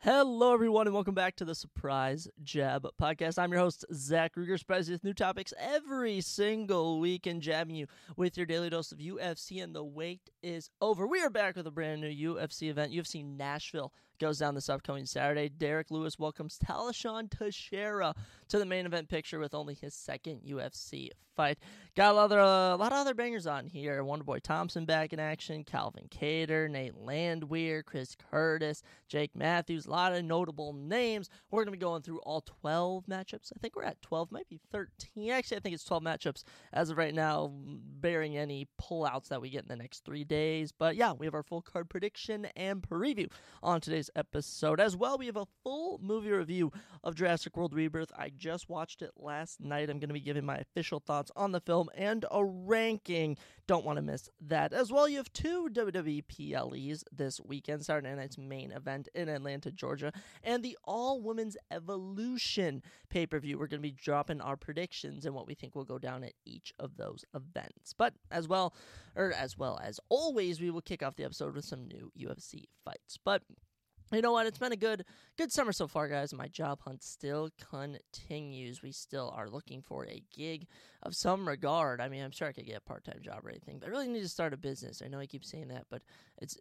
Hello, everyone, and welcome back to the Surprise Jab Podcast. I'm your host, Zach Ruger, surprising with new topics every single week and jabbing you with your daily dose of UFC, and the wait is over. We are back with a brand new UFC event. UFC Nashville goes down this upcoming Saturday. Derek Lewis welcomes Talishon Teixeira to the main event picture with only his second UFC fight. Got a lot of other bangers on here. Wonderboy Thompson back in action, Calvin Kattar, Nate Landwehr, Chris Curtis, Jake Matthews, a lot of notable names. We're going to be going through all 12 matchups. I think we're at 12, might be 13. Actually, I think it's 12 matchups as of right now, bearing any pullouts that we get in the next 3 days. But yeah, we have our full card prediction and preview on today's episode. As well, we have a full movie review of Jurassic World Rebirth. I just watched it last night. I'm going to be giving my official thoughts on the film and a ranking. Don't want to miss that. As well, you have two WWE PLEs this weekend, Saturday night's main event in Atlanta, Georgia, and the All-Women's Evolution pay-per-view. We're going to be dropping our predictions and what we think will go down at each of those events. But as well as always, we will kick off the episode with some new UFC fights. But you know what? It's been a good summer so far, guys. My job hunt still continues. We still are looking for a gig of some regard. I mean, I'm sure I could get a part-time job or anything, but I really need to start a business. I know I keep saying that, but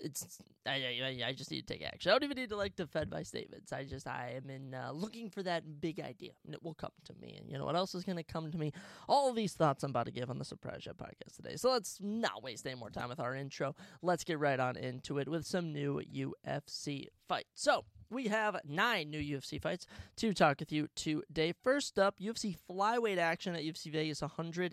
I just need to take action. I don't even need to defend my statements. I am in looking for that big idea, and it will come to me. And you know what else is going to come to me? All of these thoughts I'm about to give on the Surprise Jab Podcast today. So let's not waste any more time with our intro. Let's get right on into it with some new UFC fight. So, we have 9 new UFC fights to talk with you today. First up, UFC flyweight action at UFC Vegas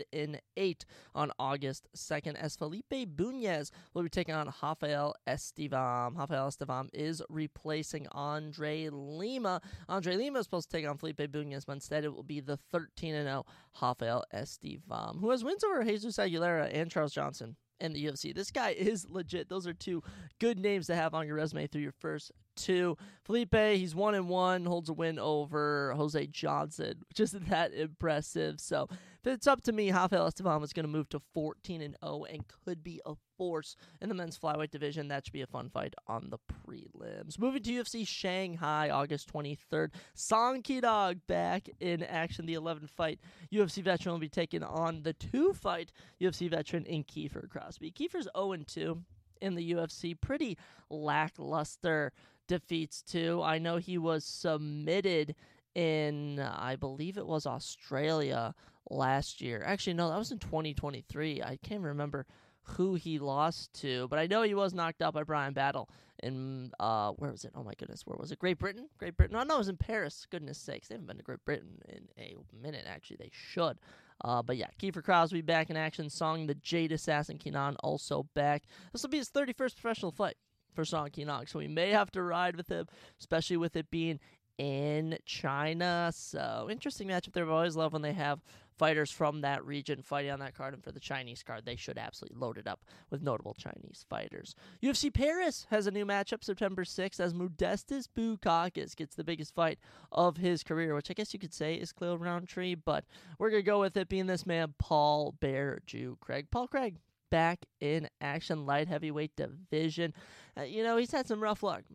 108 on August 2nd as Felipe Bunez will be taking on Rafael Estevam. Rafael Estevam is replacing Andre Lima. Andre Lima is supposed to take on Felipe Bunez, but instead it will be the 13-0 Rafael Estevam, who has wins over Jesus Aguilera and Charles Johnson in the UFC. This guy is legit. Those are two good names to have on your resume through your first two. Felipe, he's 1-1, holds a win over Jose Johnson, which isn't that impressive. So if it's up to me, Rafael Estevam is going to move to 14-0 and could be a force in the men's flyweight division. That should be a fun fight on the prelims. Moving to UFC Shanghai, August 23rd. Song Ki-Dog back in action. The 11th fight. UFC veteran will be taking on the 2-fight UFC veteran in Kiefer Crosby. Kiefer's 0-2 in the UFC. Pretty lackluster defeats too. I know he was submitted in, I believe it was Australia last year. Actually, no, that was in 2023. I can't remember who he lost to, but I know he was knocked out by Brian Battle in, where was it? Oh my goodness, where was it? Great Britain? Oh, no, it was in Paris. Goodness sakes, they haven't been to Great Britain in a minute, actually. They should. But yeah, Kiefer Crosby back in action. Song the Jade Assassin Kenan also back. This will be his 31st professional fight for Song Ki-Dog, so we may have to ride with him, especially with it being in China. So interesting matchup there. I always love when they have fighters from that region fighting on that card, and for the Chinese card, they should absolutely load it up with notable Chinese fighters. UFC Paris has a new matchup September 6th as Modestas Bukauskas gets the biggest fight of his career, which I guess you could say is Khalil Roundtree, but we're going to go with it being this man, Paul Bear Jew Craig. Paul Craig back in action, light heavyweight division. He's had some rough luck.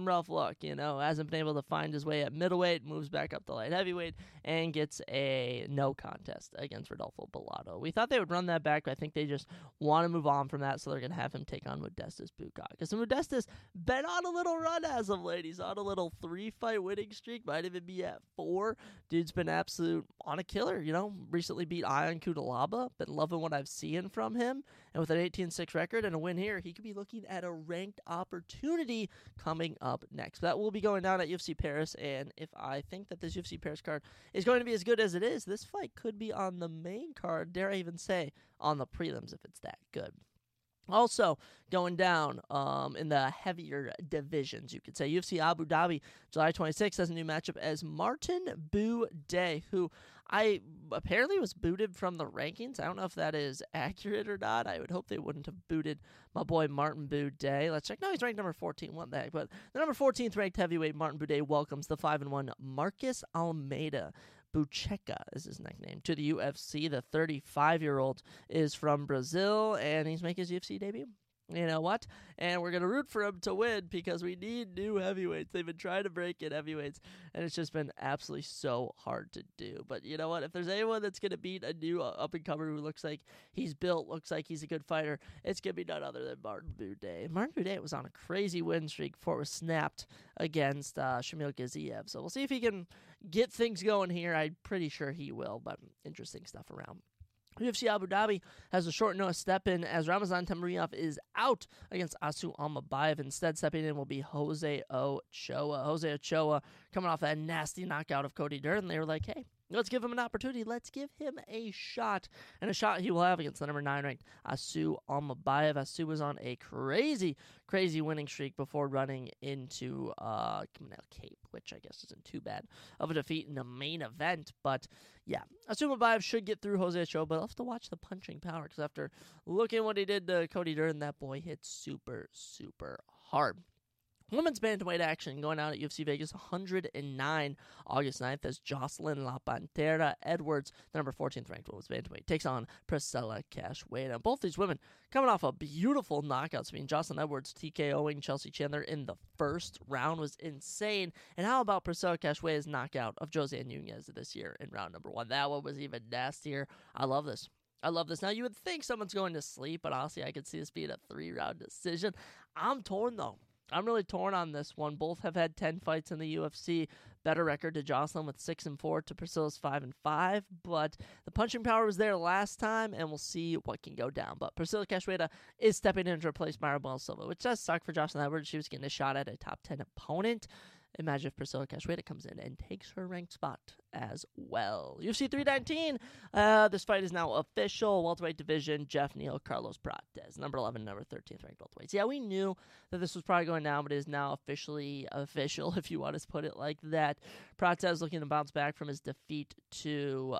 Hasn't been able to find his way at middleweight, moves back up to light heavyweight, and gets a no contest against Rodolfo Bellato. We thought they would run that back, but I think they just want to move on from that, so they're going to have him take on Modestas Bukauskas. And Modestas been on a little run as of late. He's on a little 3-fight winning streak, might even be at 4. Dude's been absolute on a killer, recently beat Ion Cutelaba. Been loving what I've seen from him. And with an 18-6 record and a win here, he could be looking at a ranked opportunity coming up next. That will be going down at UFC Paris, and if I think that this UFC Paris card is going to be as good as it is, this fight could be on the main card, dare I even say, on the prelims if it's that good. Also, going down in the heavier divisions, you could say, UFC Abu Dhabi, July 26th, has a new matchup as Martin Buday, who I apparently was booted from the rankings. I don't know if that is accurate or not. I would hope they wouldn't have booted my boy Martin Buday. Let's check. No, he's ranked number 14. What the heck? But the number 14th ranked heavyweight Martin Buday welcomes the 5-1 Marcus Almeida. Buchecha is his nickname, to the UFC. The 35-year-old is from Brazil, and he's making his UFC debut you know what? And we're going to root for him to win because we need new heavyweights. They've been trying to break in heavyweights, and it's just been absolutely so hard to do. But you know what? If there's anyone that's going to beat a new up-and-comer who looks like he's built, looks like he's a good fighter, it's going to be none other than Martin Buday. Martin Buday was on a crazy win streak before it was snapped against Shamil Gaziev. So we'll see if he can get things going here. I'm pretty sure he will, but interesting stuff around. UFC Abu Dhabi has a short notice step in as Ramazan Temuriyov is out against Asu Almabayev. Instead, stepping in will be Jose Ochoa. Jose Ochoa coming off that nasty knockout of Cody Durden. They were like, hey, let's give him an opportunity. Let's give him a shot. And a shot he will have against the number 9 ranked Asu Almabayev. Asu was on a crazy winning streak before running into Kamel Cape, which I guess isn't too bad of a defeat in the main event. But yeah, Asu Almabayev should get through Jose Ochoa, but I'll have to watch the punching power because after looking what he did to Cody Durden, that boy hit super hard. Women's bantamweight action going out at UFC Vegas 109 August 9th as Jocelyn La Pantera Edwards, the number 14th ranked women's bantamweight, takes on Priscilla Cachoeira. Both these women coming off a beautiful knockouts. I mean, Jocelyn Edwards TKOing Chelsea Chandler in the first round was insane. And how about Priscilla Cachoeira's knockout of Jose Nunez this year in round number 1? That one was even nastier. I love this. Now, you would think someone's going to sleep, but honestly, I could see this being a 3-round decision. I'm torn, though. I'm really torn on this one. Both have had 10 fights in the UFC. Better record to Jocelyn with 6-4 to Priscilla's 5-5. But the punching power was there last time, and we'll see what can go down. But Priscilla Cachoeira is stepping in to replace Maribel Silva, which does suck for Jocelyn Edwards. She was getting a shot at a top 10 opponent. Imagine if Priscilla Cachoeira comes in and takes her ranked spot as well. UFC 319, this fight is now official. Welterweight division, Jeff Neal, Carlos Prates, number 11, number 13th ranked welterweights. Yeah, we knew that this was probably going down, but it is now officially official, if you want to put it like that. Prates looking to bounce back from his defeat to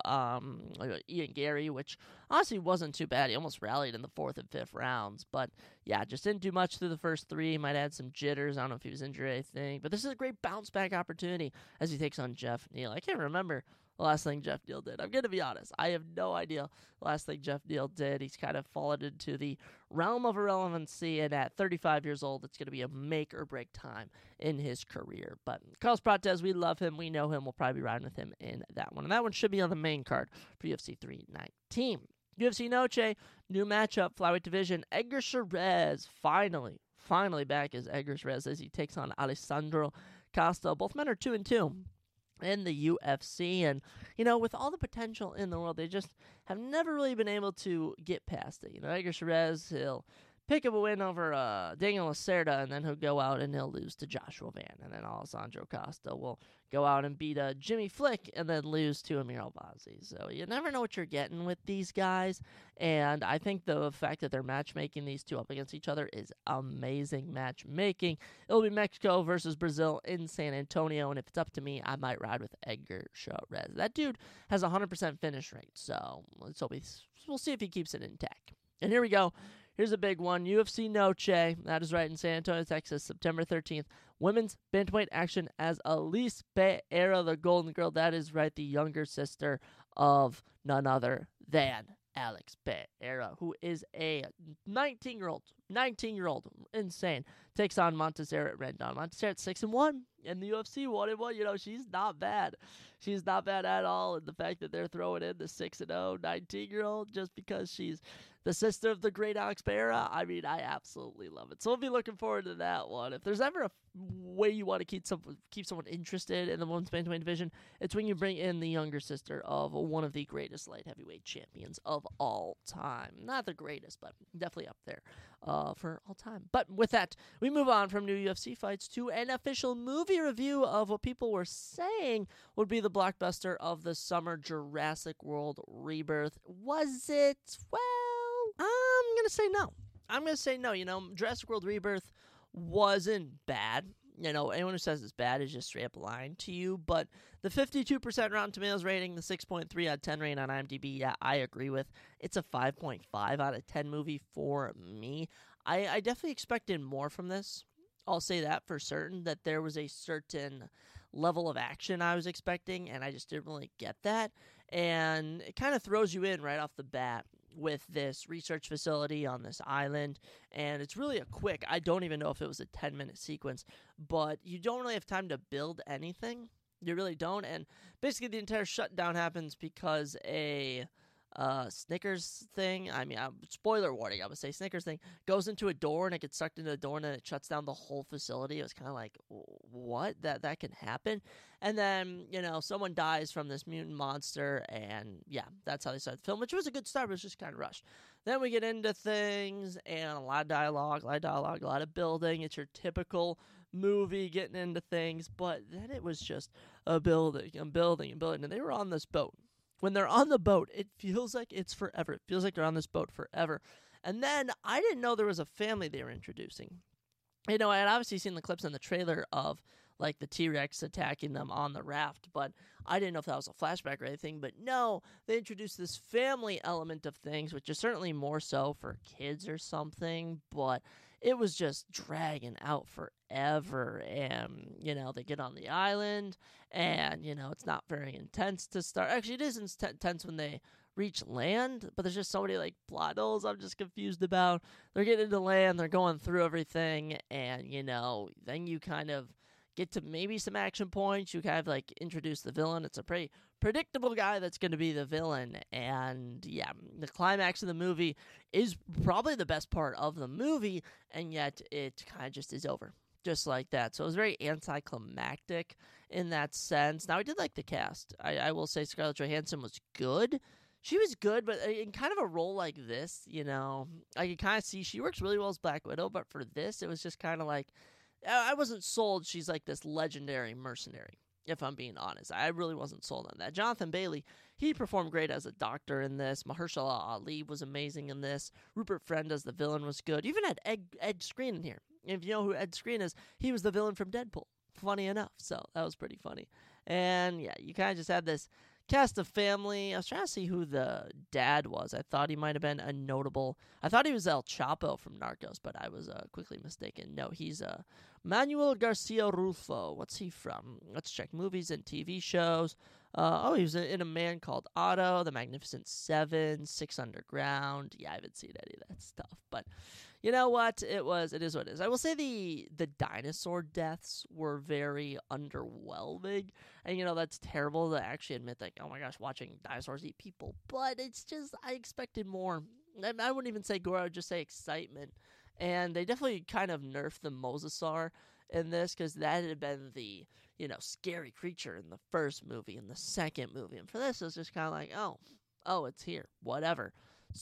Ian Gary, which honestly wasn't too bad. He almost rallied in the 4th and 5th rounds, but yeah, just didn't do much through the first 3. Might add some jitters. I don't know if he was injured or anything, but this is a great bounce back opportunity as he takes on Jeff Neal. I can't remember the last thing Jeff Neal did. I'm going to be honest. I have no idea the last thing Jeff Neal did. He's kind of fallen into the realm of irrelevancy, and at 35 years old, it's going to be a make or break time in his career. But Carlos Prates, we love him. We know him. We'll probably be riding with him in that one. And that one should be on the main card for UFC 319. UFC Noche, new matchup, flyweight division. Edgar Chairez finally back as Edgar Chairez as he takes on Alessandro Costa. Both men are 2-2 in the UFC, and with all the potential in the world, they just have never really been able to get past it. Edgar Chairez, he'll pick up a win over Daniel Lacerda, and then he'll go out and he'll lose to Joshua Van, and then Alessandro Costa will go out and beat Jimmy Flick and then lose to Amir Albazi. So you never know what you're getting with these guys, and I think the fact that they're matchmaking these two up against each other is amazing matchmaking. It'll be Mexico versus Brazil in San Antonio, and if it's up to me, I might ride with Edgar Chairez. That dude has a 100% finish rate, so we'll see if he keeps it intact. And here we go. Here's a big one. UFC Noche. That is right, in San Antonio, Texas, September 13th. Women's bantamweight action as Alice Pereira, the Golden Girl. That is right, the younger sister of none other than Alex Pereira, who is a 19-year-old, insane, takes on Montserrat Rendon. Montserrat 6-1 in the UFC, 1-1. She's not bad. She's not bad at all. And the fact that they're throwing in the 6-0 19-year-old just because she's the sister of the great Alex Pereira, I mean, I absolutely love it. So we'll be looking forward to that one. If there's ever a way you want to keep someone interested in the women's bantamweight division, it's when you bring in the younger sister of one of the greatest light heavyweight champions of all time. Not the greatest, but definitely up there for all time. But with that, we move on from new UFC fights to an official movie review of what people were saying would be the blockbuster of the summer, Jurassic World Rebirth. Was it? Well, I'm going to say no. Jurassic World Rebirth wasn't bad. Anyone who says it's bad is just straight up lying to you. But the 52% Rotten Tomatoes rating, the 6.3 out of 10 rating on IMDb, yeah, I agree with. It's a 5.5 out of 10 movie for me. I definitely expected more from this. I'll say that for certain, that there was a certain level of action I was expecting, and I just didn't really get that. And it kind of throws you in right off the bat with this research facility on this island, and it's really I don't even know if it was a 10-minute sequence, but you don't really have time to build anything. You really don't, and basically the entire shutdown happens because a Snickers thing, spoiler warning, I would say Snickers thing goes into a door and it gets sucked into the door and then it shuts down the whole facility. It was kind of like, what? That can happen? And then, someone dies from this mutant monster, and yeah, that's how they started the film, which was a good start, but it was just kind of rushed. Then we get into things, and a lot of dialogue, a lot of building. It's your typical movie getting into things, but then it was just a building, and they were on this boat. When they're on the boat, it feels like it's forever. It feels like they're on this boat forever. And then I didn't know there was a family they were introducing. I had obviously seen the clips in the trailer of like the T-Rex attacking them on the raft, but I didn't know if that was a flashback or anything. But no, they introduced this family element of things, which is certainly more so for kids or something, but it was just dragging out forever. And, they get on the island, and, it's not very intense to start. Actually, it is intense when they reach land, but there's just so many, plot holes I'm just confused about. They're getting into land, they're going through everything, and, then you kind of get to maybe some action points. You kind of, introduce the villain. It's a pretty predictable guy that's going to be the villain, and yeah, the climax of the movie is probably the best part of the movie, and yet it kind of just is over, just like that. So it was very anticlimactic in that sense. Now, I did like the cast. I will say Scarlett Johansson was good. She was good, but in kind of a role like this, I could kind of see she works really well as Black Widow, but for this, it was just kind of like, I wasn't sold she's like this legendary mercenary, if I'm being honest. I really wasn't sold on that. Jonathan Bailey, he performed great as a doctor in this. Mahershala Ali was amazing in this. Rupert Friend as the villain was good. You even had Ed Skrein in here. If you know who Ed Skrein is, he was the villain from Deadpool. Funny enough, so that was pretty funny. And yeah, you kind of just had this cast of family. I was trying to see who the dad was. I thought he might have been I thought he was El Chapo from Narcos, but I was quickly mistaken. No, he's Manuel Garcia Rulfo. What's he from? Let's check movies and TV shows. He was in A Man Called Otto, The Magnificent Seven, Six Underground. Yeah, I haven't seen any of that stuff, but you know what? It is what it is. I will say the dinosaur deaths were very underwhelming. And, that's terrible to actually admit, oh my gosh, watching dinosaurs eat people. But it's just, I expected more. I wouldn't even say gore, I would just say excitement. And they definitely kind of nerfed the mosasaur in this, because that had been the, scary creature in the first movie and the second movie. And for this, it's just kind of like, oh, it's here, whatever.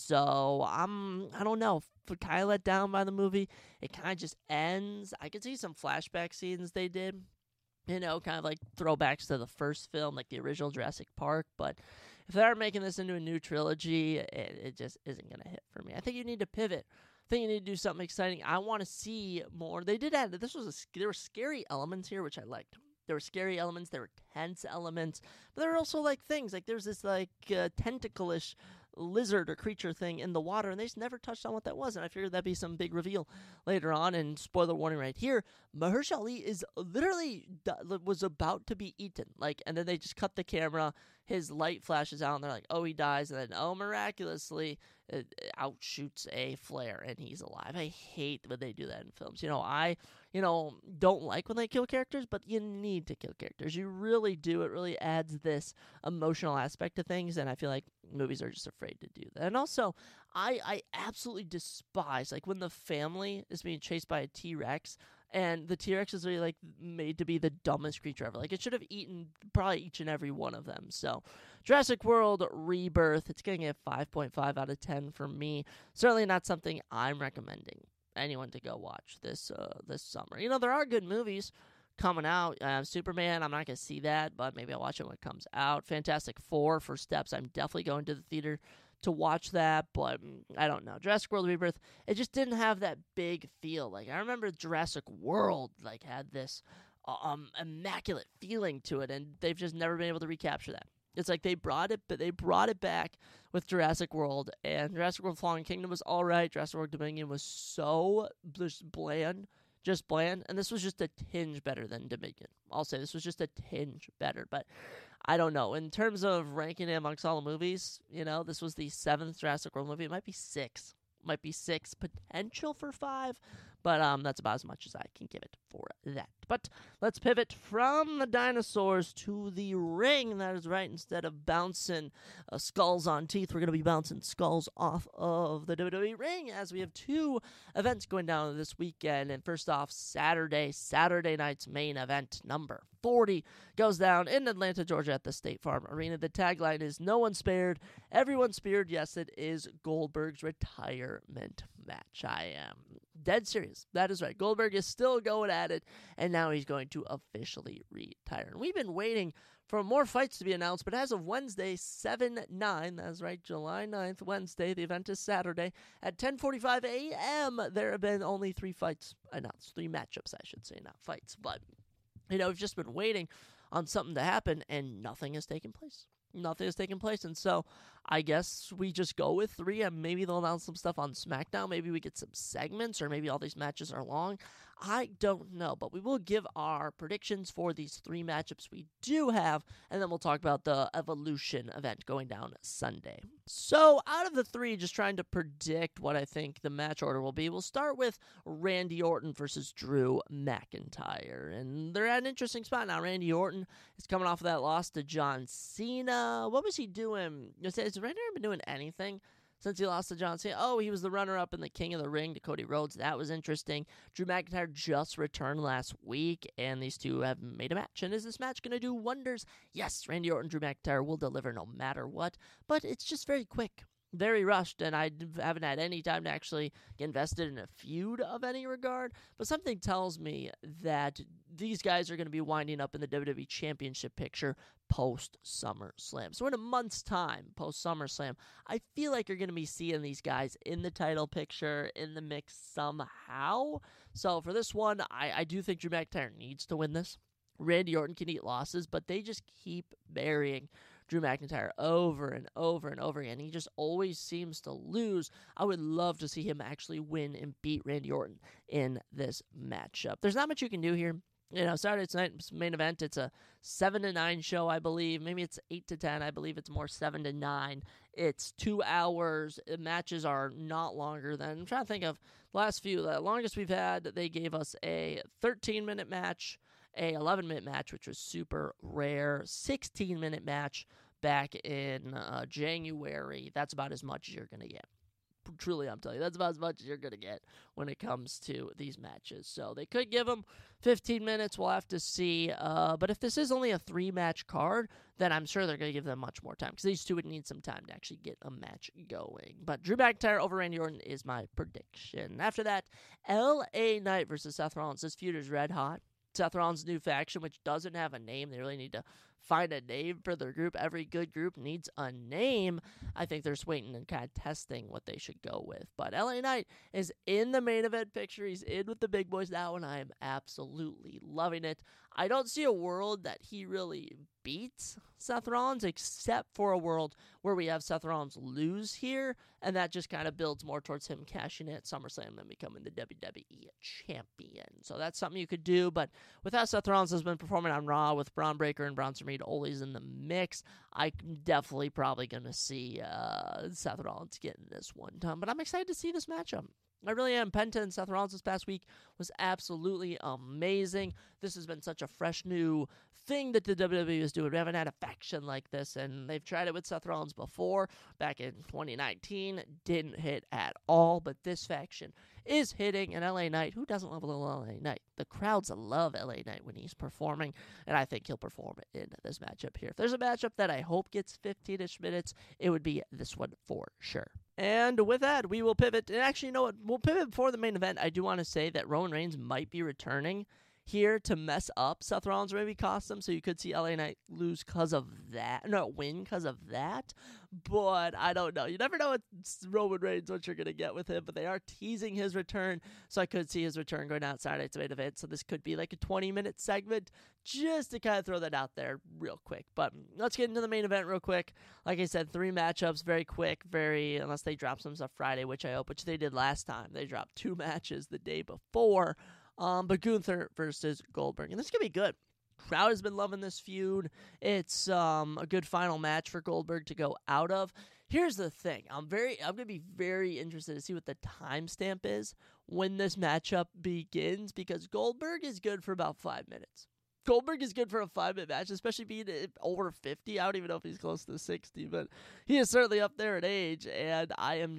So I don't know, kind of let down by the movie. It kind of just ends. I could see some flashback scenes they did, kind of like throwbacks to the first film, like the original Jurassic Park. But if they are making this into a new trilogy, it just isn't going to hit for me. I think you need to pivot. I think you need to do something exciting. I want to see more. They did add, there were scary elements here, which I liked. There were scary elements, there were tense elements, but there were also things, there's this tentacle-ish lizard or creature thing in the water, and they just never touched on what that was, and I figured that'd be some big reveal later on. And spoiler warning right here, Mahershala Ali is literally was about to be eaten, and then they just cut the camera, his light flashes out, and they're like, oh, he dies, and then, miraculously, out shoots a flare, and he's alive. I hate when they do that in films. I don't like when they kill characters, but you need to kill characters. You really do. It really adds this emotional aspect to things, and I feel like movies are just afraid to do that. And also, I absolutely despise, when the family is being chased by a T-Rex, and the T-Rex is really, made to be the dumbest creature ever. It should have eaten probably each and every one of them. So, Jurassic World Rebirth, it's getting a 5.5 out of 10 for me. Certainly not something I'm recommending anyone to go watch this summer. There are good movies coming out. Superman, I'm not going to see that, but maybe I'll watch it when it comes out. Fantastic Four, First Steps, I'm definitely going to the theater to watch that, but I don't know. Jurassic World Rebirth, it just didn't have that big feel. I remember Jurassic World, had this immaculate feeling to it, and they've just never been able to recapture that. It's they brought it back with Jurassic World, and Jurassic World Fallen Kingdom was alright. Jurassic World Dominion was so just bland, and this was just a tinge better than Dominion. I'll say this was just a tinge better, but I don't know. In terms of ranking it amongst all the movies, this was the 7th Jurassic World movie. It might be 6. Might be 6, potential for 5, but that's about as much as I can give it for that. But let's pivot from the dinosaurs to the ring. That is right. Instead of bouncing skulls on teeth, we're going to be bouncing skulls off of the WWE ring, as we have 2 events going down this weekend. And first off, Saturday night's main event, number 40, goes down in Atlanta, Georgia at the State Farm Arena. The tagline is "No one spared, everyone speared." Yes, it is Goldberg's retirement match. I am dead serious. That is right. Goldberg is still going at it, and now he's going to officially retire. And we've been waiting for more fights to be announced, but as of Wednesday, 7/9, that's right, July 9th, Wednesday, the event is Saturday, at 10:45 a.m., there have been only 3 fights announced. 3 matchups, I should say, not fights. But, we've just been waiting on something to happen, and nothing has taken place. Nothing has taken place, and so I guess we just go with 3, and maybe they'll announce some stuff on SmackDown. Maybe we get some segments, or maybe all these matches are long. I don't know, but we will give our predictions for these 3 matchups we do have, and then we'll talk about the Evolution event going down Sunday. So, out of the 3, just trying to predict what I think the match order will be, we'll start with Randy Orton versus Drew McIntyre, and they're at an interesting spot now. Randy Orton is coming off of that loss to John Cena. What was he doing? Has Randy Orton been doing anything since he lost to John Cena? Oh, he was the runner-up in the King of the Ring to Cody Rhodes. That was interesting. Drew McIntyre just returned last week, and these 2 have made a match. And is this match going to do wonders? Yes, Randy Orton, Drew McIntyre will deliver no matter what, but it's just very quick. Very rushed, and I haven't had any time to actually get invested in a feud of any regard, but something tells me that these guys are going to be winding up in the WWE Championship picture post-SummerSlam. So in a month's time, post-SummerSlam, I feel like you're going to be seeing these guys in the title picture, in the mix somehow. So for this one, I do think Drew McIntyre needs to win this. Randy Orton can eat losses, but they just keep burying Drew McIntyre over and over and over again. He just always seems to lose. I would love to see him actually win and beat Randy Orton in this matchup. There's not much you can do here. Saturday night's main event, it's a 7 to 9 show, I believe. Maybe it's 8 to 10. I believe it's more 7 to 9. It's 2 hours. Matches are not longer than, I'm trying to think of the last few. The longest we've had, they gave us a 13-minute match, a 11-minute match, which was super rare, 16-minute match back in January. That's about as much as you're going to get. Truly, I'm telling you, that's about as much as you're going to get when it comes to these matches. So they could give them 15 minutes. We'll have to see. But if this is only a 3-match card, then I'm sure they're going to give them much more time, because these 2 would need some time to actually get a match going. But Drew McIntyre over Randy Orton is my prediction. After that, LA Knight versus Seth Rollins. This feud is red hot. Seth Rollins' new faction, which doesn't have a name. They really need to find a name for their group. Every good group needs a name. I think they're just waiting and kind of testing what they should go with. But LA Knight is in the main event picture. He's in with the big boys now, and I am absolutely loving it. I don't see a world that he really beats Seth Rollins, except for a world where we have Seth Rollins lose here, and that just kind of builds more towards him cashing in at SummerSlam and becoming the WWE champion. So that's something you could do, but with how Seth Rollins has been performing on Raw with Braun Breaker and Bronson Reed always in the mix, I'm definitely probably going to see Seth Rollins getting this one time, but I'm excited to see this matchup. I really am. Penta and Seth Rollins this past week was absolutely amazing. This has been such a fresh new thing that the WWE is doing. We haven't had a faction like this, and they've tried it with Seth Rollins before, back in 2019. Didn't hit at all, but this faction is hitting. And LA Knight, who doesn't love a little LA Knight? The crowds love LA Knight when he's performing, and I think he'll perform in this matchup here. If there's a matchup that I hope gets 15-ish minutes, it would be this one for sure. And with that, we will pivot. And actually, you know what? We'll pivot before the main event. I do want to say that Roman Reigns might be returning here to mess up Seth Rollins, maybe cost him. So you could see LA Knight lose because of that. No, win because of that. But I don't know. You never know what Roman Reigns, what you're going to get with him. But they are teasing his return. So I could see his return going out Saturday to main event. So this could be like a 20-minute segment, just to kind of throw that out there real quick. But let's get into the main event real quick. Like I said, 3 matchups, very quick, unless they drop some stuff Friday, which I hope, which they did last time. They dropped 2 matches the day before. But Gunther versus Goldberg. And this is going to be good. Crowd has been loving this feud. It's a good final match for Goldberg to go out of. Here's the thing. I'm gonna be very interested to see what the timestamp is when this matchup begins, because Goldberg is good for about 5 minutes. Goldberg is good for a 5-minute match, especially being over 50. I don't even know if he's close to 60, but he is certainly up there in age, and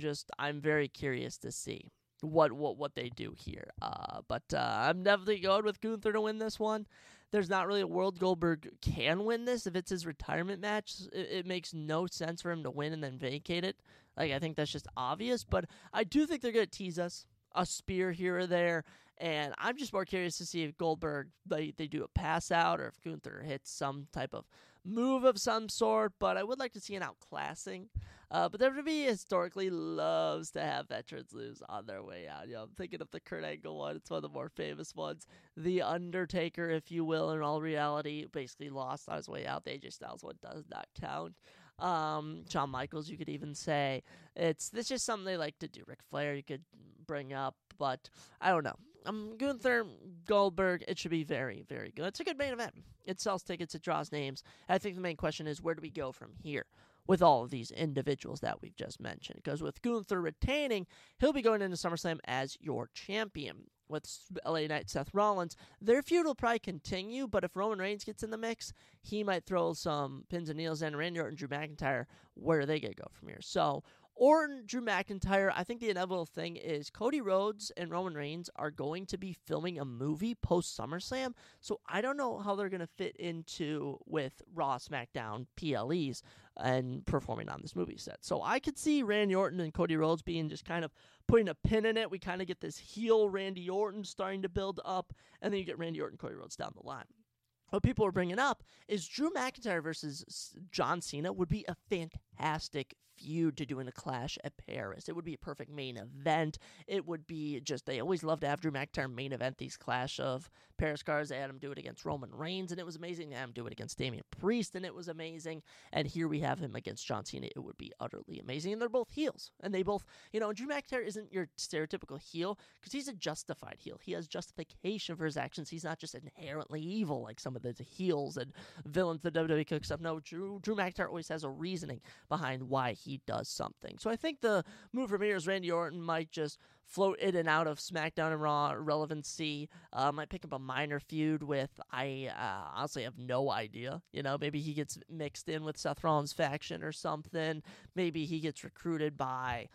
I'm very curious to see what they do here. But I'm definitely going with Gunther to win this one. There's not really a world Goldberg can win this. If it's his retirement match, it makes no sense for him to win and then vacate it. Like, I think that's just obvious, but I do think they're going to tease us a spear here or there, and I'm just more curious to see if Goldberg, they do a pass out, or if Gunther hits some type of move of some sort, but I would like to see an outclassing. But WWE historically loves to have veterans lose on their way out. I'm thinking of the Kurt Angle one. It's one of the more famous ones. The Undertaker, if you will, in all reality, basically lost on his way out. The AJ Styles one does not count. Shawn Michaels, you could even say. It's just something they like to do. Ric Flair, you could bring up, but I don't know. Gunther, Goldberg, it should be very, very good. It's a good main event. It sells tickets, it draws names. I think the main question is, where do we go from here with all of these individuals that we've just mentioned? Because with Gunther retaining, he'll be going into SummerSlam as your champion. With LA Knight, Seth Rollins, their feud will probably continue, but if Roman Reigns gets in the mix, he might throw some pins and needles in. Randy Orton, Drew McIntyre, where are they going to go from here? So, Orton, Drew McIntyre, I think the inevitable thing is Cody Rhodes and Roman Reigns are going to be filming a movie post-SummerSlam, so I don't know how they're going to fit into with Raw, SmackDown, PLEs, and performing on this movie set. So I could see Randy Orton and Cody Rhodes being just kind of putting a pin in it. We kind of get this heel Randy Orton starting to build up, and then you get Randy Orton, Cody Rhodes down the line. What people are bringing up is Drew McIntyre versus John Cena would be a fantastic feud to do in a Clash at Paris. It would be a perfect main event. It would be just, they always love to have Drew McIntyre main event these Clash of Paris cards. They had him do it against Roman Reigns, and it was amazing. They had him do it against Damian Priest, and it was amazing. And here we have him against John Cena. It would be utterly amazing. And they're both heels. And they both, Drew McIntyre isn't your stereotypical heel because he's a justified heel. He has justification for his actions. He's not just inherently evil like some of the heels and villains the WWE cooks up. No, Drew McIntyre always has a reasoning behind why he does something. So I think the move from here is Randy Orton might just float in and out of SmackDown and Raw relevancy. Might pick up a minor feud with, I honestly have no idea. Maybe he gets mixed in with Seth Rollins' faction or something. Maybe he gets recruited by,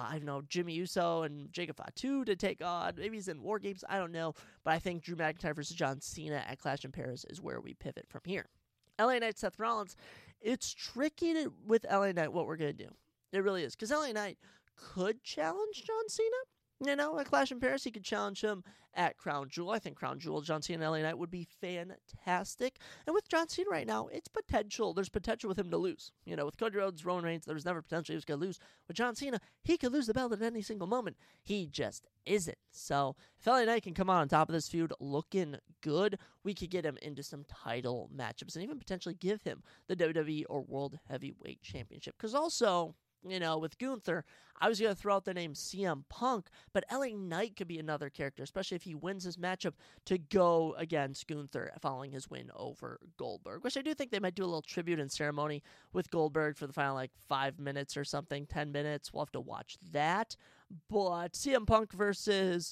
Jimmy Uso and Jacob Fatu to take on. Maybe he's in War Games. I don't know. But I think Drew McIntyre versus John Cena at Clash in Paris is where we pivot from here. LA Knight, Seth Rollins. It's tricky with LA Knight what we're going to do. It really is. Because LA Knight could challenge John Cena. At Clash in Paris, he could challenge him at Crown Jewel. I think Crown Jewel, John Cena and LA Knight would be fantastic. And with John Cena right now, it's potential. There's potential with him to lose. With Cody Rhodes, Roman Reigns, there was never potential he was going to lose. With John Cena, he could lose the belt at any single moment. He just isn't. So if LA Knight can come out on top of this feud looking good, we could get him into some title matchups and even potentially give him the WWE or World Heavyweight Championship. Because also, with Gunther, I was going to throw out the name CM Punk, but LA Knight could be another character, especially if he wins this matchup to go against Gunther following his win over Goldberg, which I do think they might do a little tribute and ceremony with Goldberg for the final 5 minutes or something, 10 minutes. We'll have to watch that. But CM Punk versus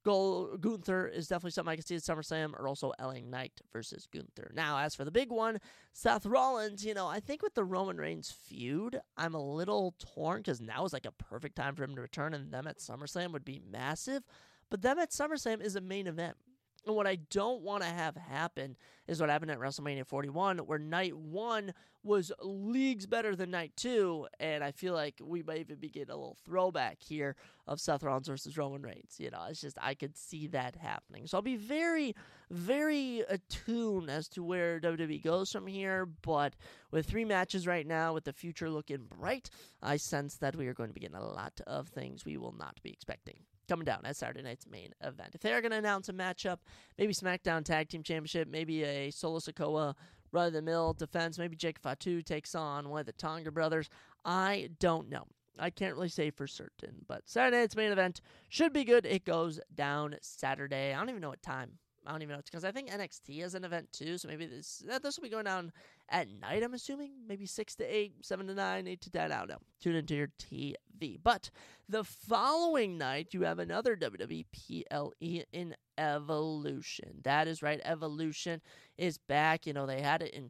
Gunther is definitely something I can see at SummerSlam, or also LA Knight versus Gunther. Now, as for the big one, Seth Rollins, I think with the Roman Reigns feud, I'm a little torn because now is a perfect time for him to return, and them at SummerSlam would be massive. But them at SummerSlam is a main event. And what I don't want to have happen is what happened at WrestleMania 41, where Night 1 was leagues better than Night 2, and I feel like we might even be getting a little throwback here of Seth Rollins versus Roman Reigns. It's just, I could see that happening. So I'll be very, very attuned as to where WWE goes from here, but with 3 matches right now, with the future looking bright, I sense that we are going to be getting a lot of things we will not be expecting coming down as Saturday night's main event. If they are going to announce a matchup, maybe SmackDown Tag Team Championship, maybe a Solo Sikoa run-of-the-mill defense, maybe Jake Fatu takes on one of the Tonga brothers. I don't know. I can't really say for certain, but Saturday night's main event should be good. It goes down Saturday. I don't even know what time. I don't even know. Because I think NXT has an event too, so maybe this will be going down at night, I'm assuming. Maybe 6 to 8, 7 to 9, 8 to 10, I don't know. Tune into your TV. But the following night, you have another WWE PLE in Evolution. That is right, Evolution is back. You know, they had it in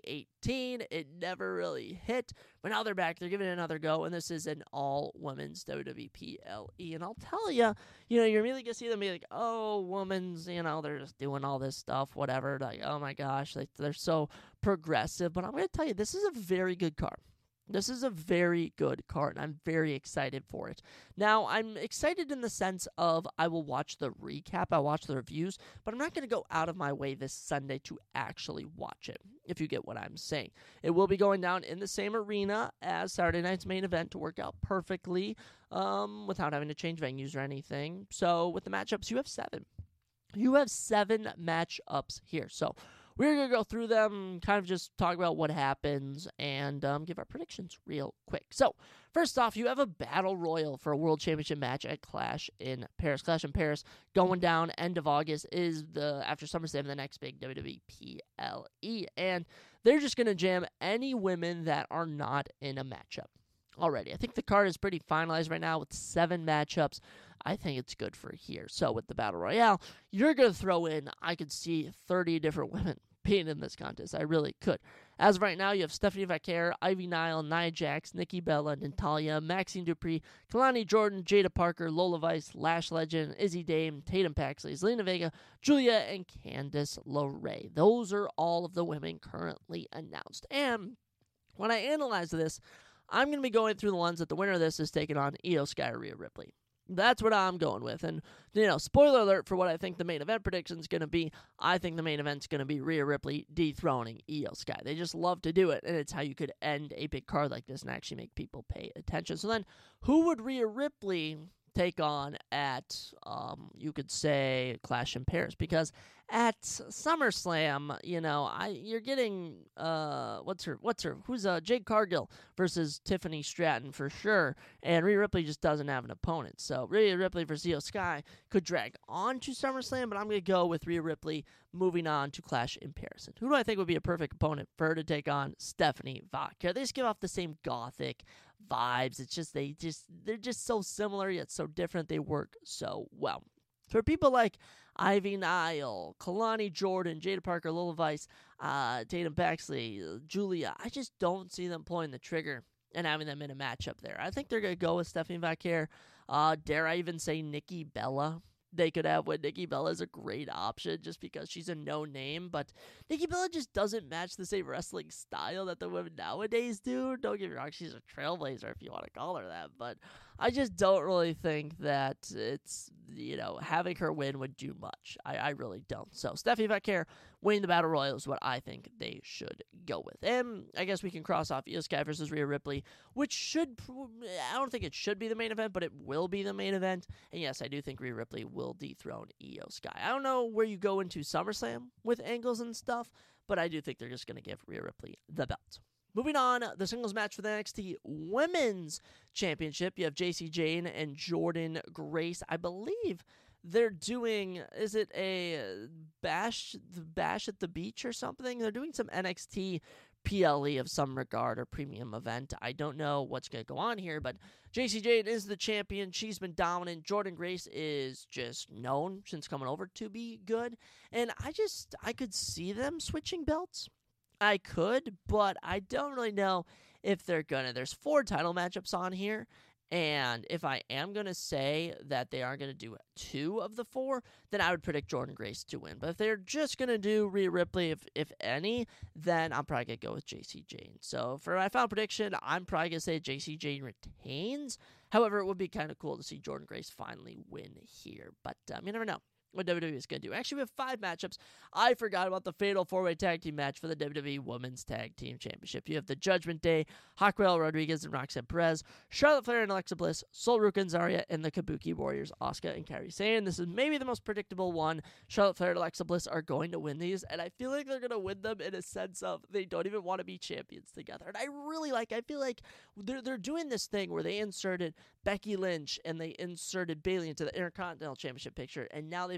2018. It never really hit, but now they're back. They're giving it another go, and this is an all-women's WWE PLE. And I'll tell you, you know, you're immediately going to see them be like, oh, women's, you know, they're just doing all this stuff, whatever. Like, oh my gosh, they're so progressive. But I'm going to tell you, this is a very good card. This is a very good card, and I'm very excited for it. Now, I'm excited in the sense of I will watch the recap, I'll watch the reviews, but I'm not going to go out of my way this Sunday to actually watch it, if you get what I'm saying. It will be going down in the same arena as Saturday night's main event to work out perfectly without having to change venues or anything. So, with the matchups, you have 7. You have 7 matchups here. So, we're going to go through them, kind of just talk about what happens, and give our predictions real quick. So, first off, you have a Battle Royal for a World Championship match at Clash in Paris. Clash in Paris going down end of August is after SummerSlam, the next big WWE PLE. And they're just going to jam any women that are not in a matchup already. I think the card is pretty finalized right now with 7 matchups. I think it's good for here. So with the Battle Royale, you're going to throw in, I could see 30 different women being in this contest. I really could. As of right now, you have Stephanie Vaquer, Ivy Nile, Nia Jax, Nikki Bella, Natalya, Maxine Dupree, Kalani Jordan, Jada Parker, Lola Vice, Lash Legend, Izzy Dame, Tatum Paxley, Zelina Vega, Julia, and Candice LeRae. Those are all of the women currently announced. And when I analyze this, I'm going to be going through the ones that the winner of this is taking on Io Sky or Rhea Ripley. That's what I'm going with. And, you know, spoiler alert for what I think the main event prediction is going to be. I think the main event's going to be Rhea Ripley dethroning Io Sky. They just love to do it, and it's how you could end a big card like this and actually make people pay attention. So then, who would Rhea Ripley take on at, you could say, Clash in Paris? Because at SummerSlam, you know, you're getting, who's Jade Cargill versus Tiffany Stratton for sure, and Rhea Ripley just doesn't have an opponent. So Rhea Ripley versus Io Sky could drag on to SummerSlam, but I'm going to go with Rhea Ripley moving on to Clash in Paris. Who do I think would be a perfect opponent for her to take on? Stephanie Vaquer. They just give off the same gothic vibes. It's just they're just so similar yet so different. They work so well. For people like Ivy Nile, Kalani Jordan, Jada Parker, Lola Vice, Tatum Paxley, Julia, I just don't see them pulling the trigger and having them in a matchup there. I think they're going to go with Stephanie Vaquer. Dare I even say Nikki Bella? They could have when Nikki Bella is a great option just because she's a no name, but Nikki Bella just doesn't match the same wrestling style that the women nowadays do. Don't get me wrong, she's a trailblazer if you want to call her that, but I just don't really think that it's, you know, having her win would do much. I really don't. So Stephanie Vaquer winning the Battle Royal is what I think they should go with. And I guess we can cross off Io Sky versus Rhea Ripley, which I don't think it should be the main event, but it will be the main event. And yes, I do think Rhea Ripley will dethrone Io Sky. I don't know where you go into SummerSlam with angles and stuff, but I do think they're just going to give Rhea Ripley the belt. Moving on, the singles match for the NXT Women's Championship. You have JC Jane and Jordan Grace. I believe they're doing, is it a bash at the beach or something? They're doing some NXT PLE of some regard or premium event. I don't know what's going to go on here, but JC Jane is the champion. She's been dominant. Jordan Grace is just known since coming over to be good. And I could see them switching belts. I could, but I don't really know if they're gonna. There's 4 title matchups on here, and if I am gonna say that they are gonna do 2 of the 4, then I would predict Jordan Grace to win. But if they're just gonna do Rhea Ripley, if any, then I'm probably gonna go with JC Jane. So for my final prediction, I'm probably gonna say JC Jane retains. However, it would be kind of cool to see Jordan Grace finally win here, but you never know what WWE is going to do. Actually, we have 5 matchups. I forgot about the Fatal 4-Way Tag Team match for the WWE Women's Tag Team Championship. You have the Judgment Day, Raquel Rodriguez and Roxanne Perez, Charlotte Flair and Alexa Bliss, Sol Ruka and Zarya, and the Kabuki Warriors, Asuka and Kairi Sane. This is maybe the most predictable one. Charlotte Flair and Alexa Bliss are going to win these, and I feel like they're going to win them in a sense of they don't even want to be champions together. And I feel like they're doing this thing where they inserted Becky Lynch and they inserted Bayley into the Intercontinental Championship picture, and now they've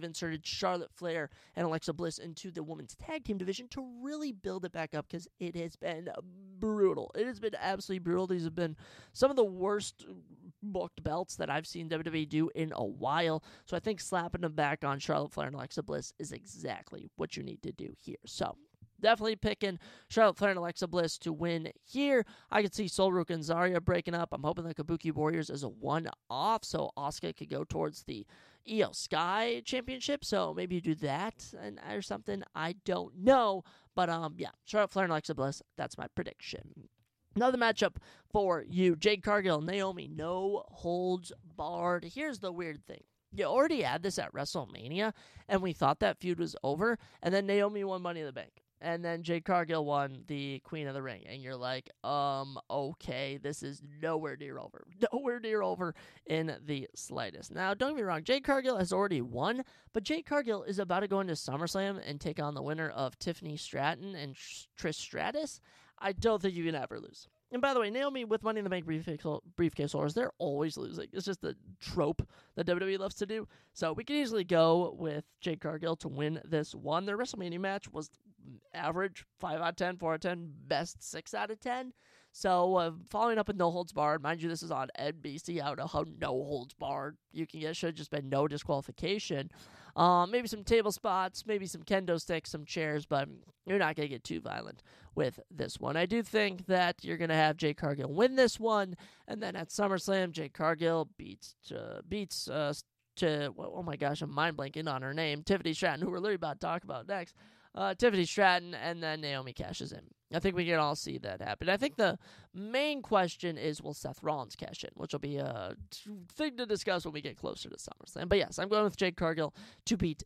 inserted Charlotte Flair and Alexa Bliss into the women's tag team division to really build it back up because it has been brutal. It has been absolutely brutal. These have been some of the worst booked belts that I've seen WWE do in a while. So I think slapping them back on Charlotte Flair and Alexa Bliss is exactly what you need to do here. So definitely picking Charlotte Flair and Alexa Bliss to win here. I could see Sol Ruka and Zarya breaking up. I'm hoping the Kabuki Warriors is a one-off, so Asuka could go towards the Io Sky Championship. So maybe you do that or something. I don't know. But yeah, Charlotte Flair and Alexa Bliss, that's my prediction. Another matchup for you, Jade Cargill, Naomi, no holds barred. Here's the weird thing. You already had this at WrestleMania, and we thought that feud was over, and then Naomi won Money in the Bank. And then Jade Cargill won the Queen of the Ring. And you're like, okay, this is nowhere near over. Nowhere near over in the slightest. Now, don't get me wrong, Jade Cargill has already won, but Jade Cargill is about to go into SummerSlam and take on the winner of Tiffany Stratton and Trish Stratus. I don't think you can ever lose. And by the way, Naomi with Money in the Bank briefcase holders, they're always losing. It's just a trope that WWE loves to do. So we can easily go with Jade Cargill to win this one. Their WrestleMania match was average 5 out of 10, 4 out of 10, best 6 out of 10. So following up with No Holds Barred, mind you, this is on NBC. I don't know how No Holds Barred you can get. Should have just been no disqualification. Maybe some table spots, maybe some kendo sticks, some chairs, but you're not going to get too violent with this one. I do think that you're going to have Jade Cargill win this one, and then at SummerSlam, Jade Cargill beats oh my gosh, I'm mind blanking on her name, Tiffany Stratton, who we're literally about to talk about next. Tiffany Stratton, and then Naomi cashes in. I think we can all see that happen. I think the main question is, will Seth Rollins cash in, which will be a thing to discuss when we get closer to SummerSlam. But yes, I'm going with Jade Cargill to beat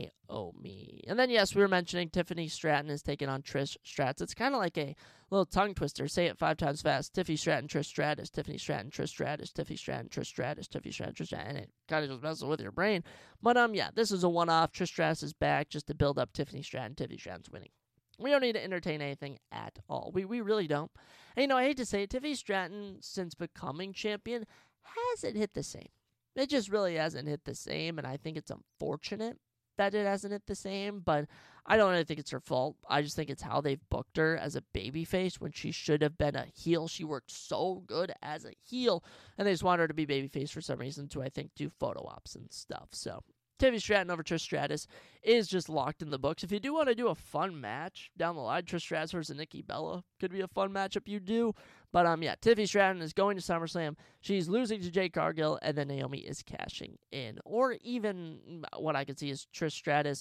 Naomi. And then, yes, we were mentioning Tiffany Stratton is taking on Trish Stratus. It's kind of like a little tongue twister. Say it 5 times fast. Tiffany Stratton, Trish Stratus, Tiffany Stratton, Trish Stratus, Tiffany Stratton, Trish Stratus, Tiffany Stratton, Trish Stratus, and it kind of just messes with your brain. But yeah, this is a one-off. Trish Stratus is back just to build up Tiffany Stratton. Tiffany Stratton's winning. We don't need to entertain anything at all. We really don't. And, I hate to say it, Tiffany Stratton, since becoming champion, hasn't hit the same. It just really hasn't hit the same, and I think it's unfortunate that it hasn't hit the same, but I don't really think it's her fault. I just think it's how they've booked her as a babyface when she should have been a heel. She worked so good as a heel, and they just want her to be babyface for some reason to, I think, do photo ops and stuff, so Tiffany Stratton over Trish Stratus is just locked in the books. If you do want to do a fun match down the line, Trish Stratus versus Nikki Bella could be a fun matchup you do. But yeah, Tiffany Stratton is going to SummerSlam. She's losing to Jade Cargill, and then Naomi is cashing in. Or even what I could see is Trish Stratus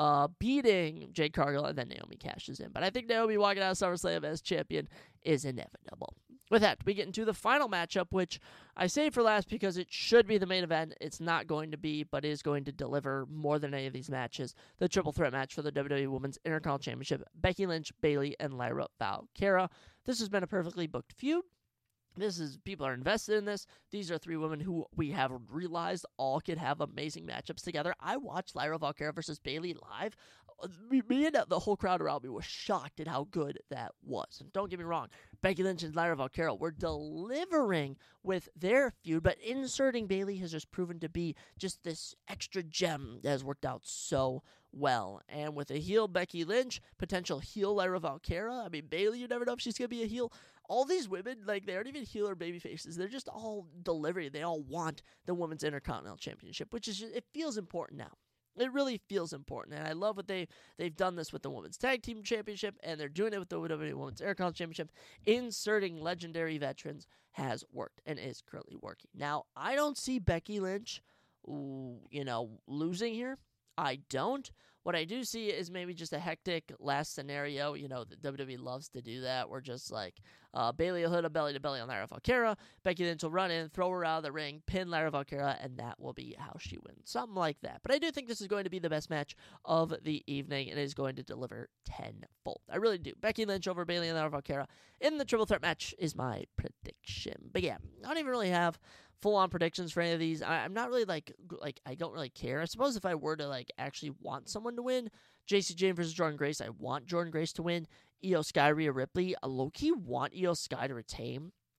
beating Jade Cargill, and then Naomi cashes in. But I think Naomi walking out of SummerSlam as champion is inevitable. With that, we get into the final matchup, which I saved for last because it should be the main event. It's not going to be, but is going to deliver more than any of these matches. The triple threat match for the WWE Women's Intercontinental Championship, Becky Lynch, Bayley, and Lyra Valkyria. This has been a perfectly booked feud. People are invested in this. These are 3 women who we have realized all could have amazing matchups together. I watched Lyra Valkyria versus Bayley live. Me and the whole crowd around me was shocked at how good that was. And don't get me wrong, Becky Lynch and Lyra Valkyria were delivering with their feud, but inserting Bayley has just proven to be just this extra gem that has worked out so well. And with a heel Becky Lynch, potential heel Lyra Valkyria, I mean, Bayley, you never know if she's going to be a heel. All these women, they aren't even heel or baby faces. They're just all delivering. They all want the Women's Intercontinental Championship, which is it feels important now. It really feels important, and I love what they've done this with the Women's Tag Team Championship, and they're doing it with the WWE Women's Intercontinental Championship. Inserting legendary veterans has worked and is currently working. Now, I don't see Becky Lynch, losing here. I don't. What I do see is maybe just a hectic last scenario. The WWE loves to do that. We're just like, Bayley will hit a belly-to-belly on Lyra Valkyria. Becky Lynch will run in, throw her out of the ring, pin Lyra Valkyria, and that will be how she wins. Something like that. But I do think this is going to be the best match of the evening, and it is going to deliver tenfold. I really do. Becky Lynch over Bayley and Lyra Valkyria in the triple threat match is my prediction. But yeah, I don't even really have full-on predictions for any of these. I'm not really like I don't really care. I suppose if I were to actually want someone to win, Jacy Jayne versus Jordynne Grace, I want Jordynne Grace to win. Io Sky, Rhea Ripley, I low-key want Io Sky to retain.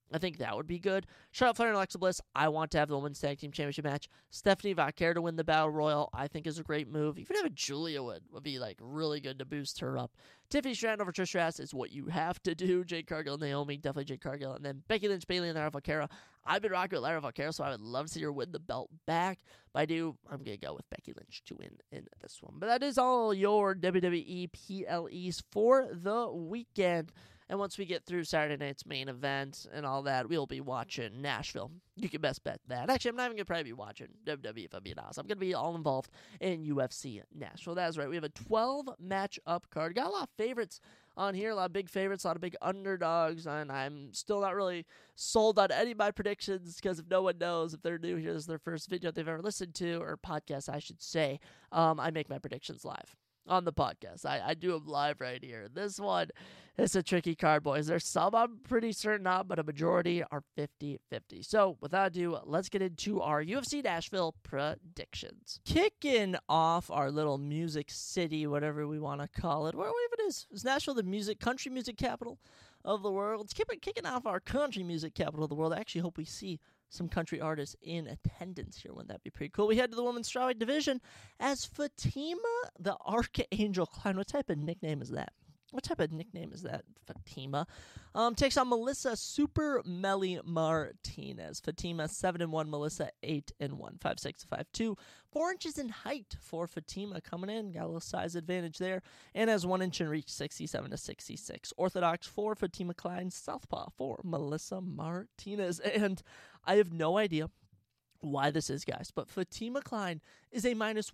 I think that would be good. Charlotte Flair and Alexa Bliss, I want to have the Women's Tag Team Championship match. Stephanie Vaquer to win the Battle Royal, I think is a great move. Even having Julia would be like really good to boost her up. Tiffany Stratton over Trish Stratus is what you have to do. Jade Cargill, Naomi, definitely Jade Cargill. And then Becky Lynch, Bayley, and Lara Vaquera. I've been rocking with Lara Vaquera, so I would love to see her win the belt back. But I'm going to go with Becky Lynch to win in this one. But that is all your WWE PLEs for the weekend. And once we get through Saturday night's main event and all that, we'll be watching Nashville. You can best bet that. Actually, I'm not even going to probably be watching WWE if I'm being honest. I'm going to be all involved in UFC Nashville. That's right. We have a 12-match-up card. Got a lot of favorites on here, a lot of big favorites, a lot of big underdogs, and I'm still not really sold on any of my predictions because if no one knows, if they're new here, this is their first video they've ever listened to, or podcast, I should say, I make my predictions live on the podcast. I do them live right here. This one is a tricky card, boys. There's some I'm pretty certain on, but a majority are 50-50. So, without ado, let's get into our UFC Nashville predictions. Kicking off our little music city, whatever we want to call it, wherever it is. Is Nashville the country music capital of the world? Let's keep it kicking off our country music capital of the world. I actually hope we see some country artists in attendance here. Wouldn't that be pretty cool? We head to the women's strawweight division as Fatima the Archangel Klein. What type of nickname is that? Fatima. Takes on Melissa Super Melly Martinez. Fatima 7-1, Melissa 8-1, 5'6", 5'2", 4 inches in height for Fatima coming in. Got a little size advantage there, and has 1 inch in reach, 67-66. Orthodox for Fatima Klein, Southpaw for Melissa Martinez, and I have no idea why this is, guys, but Fatima Klein is a minus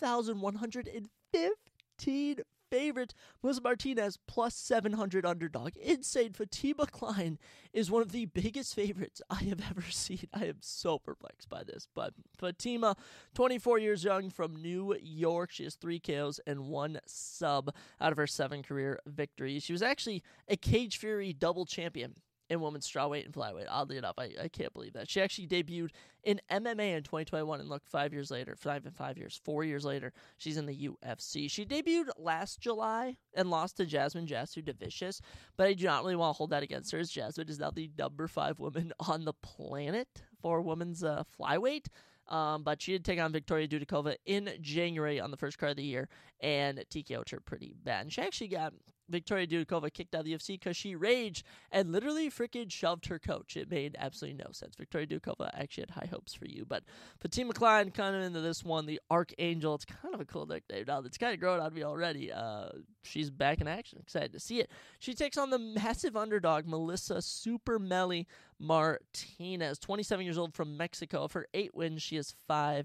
1,115 favorite. Melissa Martinez plus 700 underdog. Insane. Fatima Klein is one of the biggest favorites I have ever seen. I am so perplexed by this. But Fatima, 24 years young from New York. She has 3 KOs and 1 sub out of her 7 career victories. She was actually a Cage Fury double champion in women's strawweight and flyweight. Oddly enough, I can't believe that. She actually debuted in MMA in 2021, and look, 5 years later, 4 years later, she's in the UFC. She debuted last July and lost to Jasmine Jassu Devicious, but I do not really want to hold that against her, as Jasmine is now the number 5 woman on the planet for women's flyweight. But she did take on Victoria Dudikova in January on the first card of the year, and TKO'd her pretty bad. And she actually got Victoria Dudikova kicked out of the UFC because she raged and literally freaking shoved her coach. It made absolutely no sense. Victoria Dudikova actually had high hopes for you. But Fatima Klein kind of into this one, the Archangel. It's kind of a cool nickname now. It's kind of growing on me already. She's back in action. Excited to see it. She takes on the massive underdog, Melissa Super Melly Martinez, 27 years old from Mexico. Of her 8 wins, she has 5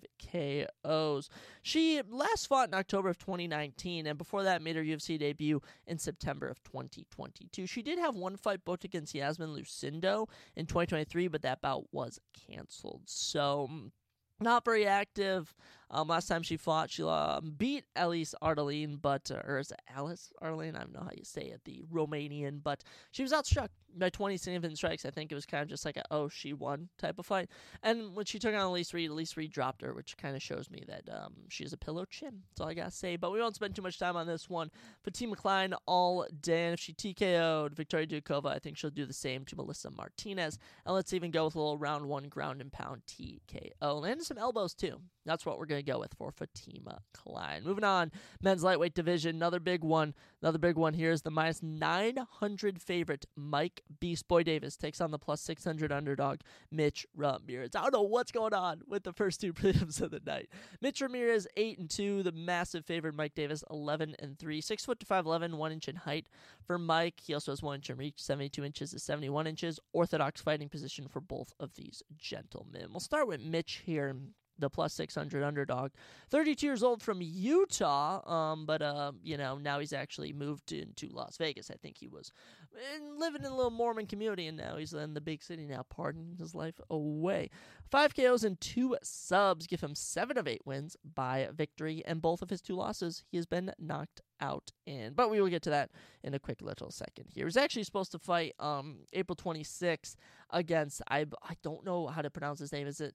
KOs. She last fought in October of 2019, and before that made her UFC debut in September of 2022. She did have one fight booked against Yasmin Lucindo in 2023, but that bout was canceled. So, not very active. Last time she fought, she beat Alice Ardaline, or is it Alice Ardaline? I don't know how you say it, the Romanian, but she was outstruck by 20 significant strikes. I think it was kind of just like she won type of fight. And when she took on Elise Reed dropped her, which kind of shows me that she has a pillow chin. That's all I got to say. But we won't spend too much time on this one. Fatima Klein all day. And if she TKO'd Victoria Dudikova, I think she'll do the same to Melissa Martinez. And let's even go with a little round 1 ground and pound TKO. And some elbows, too. That's what we're going to go with for Fatima Klein. Moving on, men's lightweight division, another big one. Another big one here is the minus 900 favorite, Mike Beast Boy Davis takes on the plus 600 underdog, Mitch Ramirez. I don't know what's going on with the first 2 prelims of the night. Mitch Ramirez, 8-2. The massive favorite, Mike Davis, 11-3. 6 foot to 5'11", 1 inch in height for Mike. He also has 1 inch in reach, 72 inches to 71 inches. Orthodox fighting position for both of these gentlemen. We'll start with Mitch here, the plus 600 underdog. 32 years old from Utah, but now he's actually moved into Las Vegas. I think he was living in a little Mormon community, and now he's in the big city now, partying his life away. 5 KOs and 2 subs give him 7 of 8 wins by victory, and both of his 2 losses he has been knocked out in. But we will get to that in a quick little second here. He was actually supposed to fight April 26th against, I don't know how to pronounce his name. Is it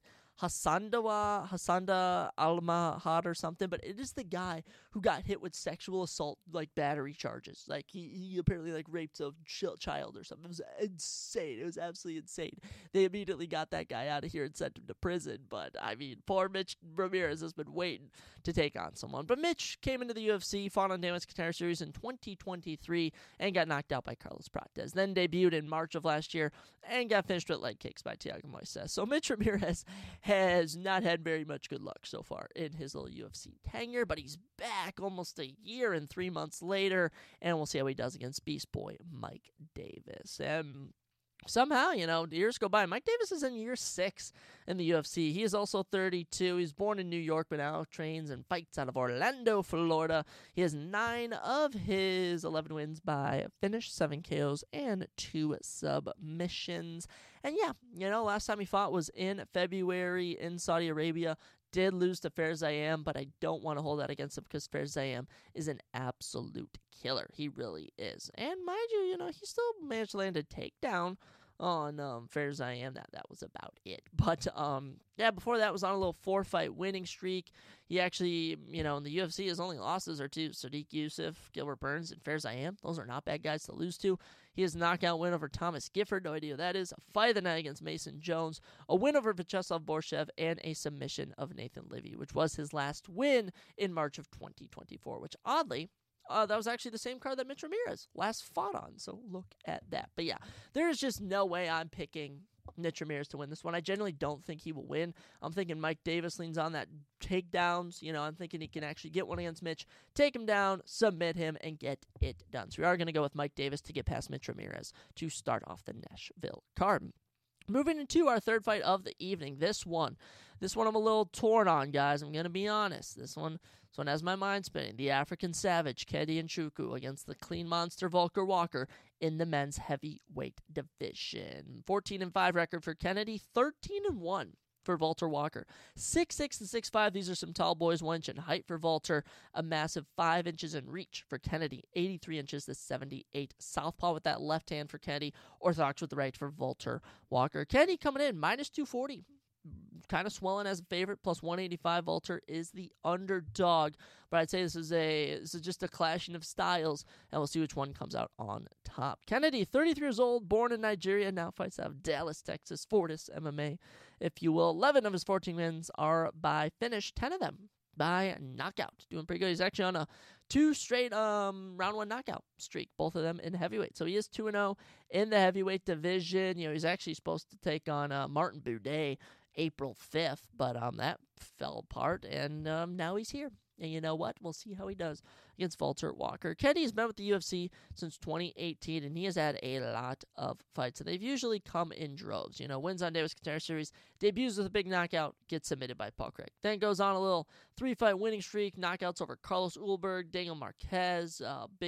Hassanda Almahad or something, but it is the guy who got hit with sexual assault, like battery charges. Like he apparently like raped a child or something. It was insane. It was absolutely insane. They immediately got that guy out of here and sent him to prison. But I mean, poor Mitch Ramirez has been waiting to take on someone. But Mitch came into the UFC, fought on Dana's Contender Series in 2023, and got knocked out by Carlos Prates. Then debuted in March of last year and got finished with leg kicks by Thiago Moises. So Mitch Ramirez has not had very much good luck so far in his little UFC tenure, but he's back almost a year and 3 months later, and we'll see how he does against Beast Boy Mike Davis. And somehow, years go by. Mike Davis is in year 6 in the UFC. He is also 32. He's born in New York, but now trains and fights out of Orlando, Florida. He has 9 of his 11 wins by finish, 7 KOs, and 2 submissions. And yeah, last time he fought was in February in Saudi Arabia. Did lose to Ferzayam, but I don't want to hold that against him because Ferzayam is an absolute killer. He really is. And mind you, he still managed to land a takedown on Ferzayam. That was about it. But, before that was on a little 4-fight winning streak. He actually, in the UFC, his only losses are to Sadiq Youssef, Gilbert Burns, and Ferzayam. Those are not bad guys to lose to. He has a knockout win over Thomas Gifford, no idea who that is, a fight of the night against Mason Jones, a win over Vyacheslav Borshev, and a submission of Nathan Livy, which was his last win in March of 2024, which oddly, that was actually the same card that Mitch Ramirez last fought on, so look at that. But yeah, there is just no way I'm picking Mitch Ramirez to win this one. I generally don't think he will win. I'm thinking Mike Davis leans on that takedowns. I'm thinking he can actually get one against Mitch, take him down, submit him, and get it done. So we are going to go with Mike Davis to get past Mitch Ramirez to start off the Nashville card. Moving into our third fight of the evening, this one I'm a little torn on, guys. I'm going to be honest. This one has my mind spinning. The African Savage, Kennedy Nzechukwu, against the clean monster, Volker Walker, in the men's heavyweight division. 14-5 record for Kennedy, 13-1 for Volter Walker. 6'6" and 6'5", these are some tall boys, 1 inch in height for Volter, a massive 5 inches in reach for Kennedy, 83 inches to 78. Southpaw with that left hand for Kennedy, orthodox with the right for Volter Walker. Kennedy coming in, minus 240. Kind of swelling as a favorite, plus 185. Volter is the underdog, but I'd say this is just a clashing of styles, and we'll see which one comes out on top. Kennedy, 33 years old, born in Nigeria, now fights out of Dallas, Texas, Fortis MMA, if you will. 11 of his 14 wins are by finish, 10 of them by knockout. Doing pretty good. He's actually on a 2 straight round 1 knockout streak, both of them in heavyweight. So he is 2-0 in the heavyweight division. He's actually supposed to take on Martin Buday April 5th, but that fell apart, and now he's here. And you know what? We'll see how he does against Volter Walker. Kennedy's been with the UFC since 2018, and he has had a lot of fights, and they've usually come in droves. Wins on Davis Contender Series, debuts with a big knockout, gets submitted by Paul Craig. Then goes on a little 3-fight winning streak, knockouts over Carlos Ulberg, Daniel Marquez.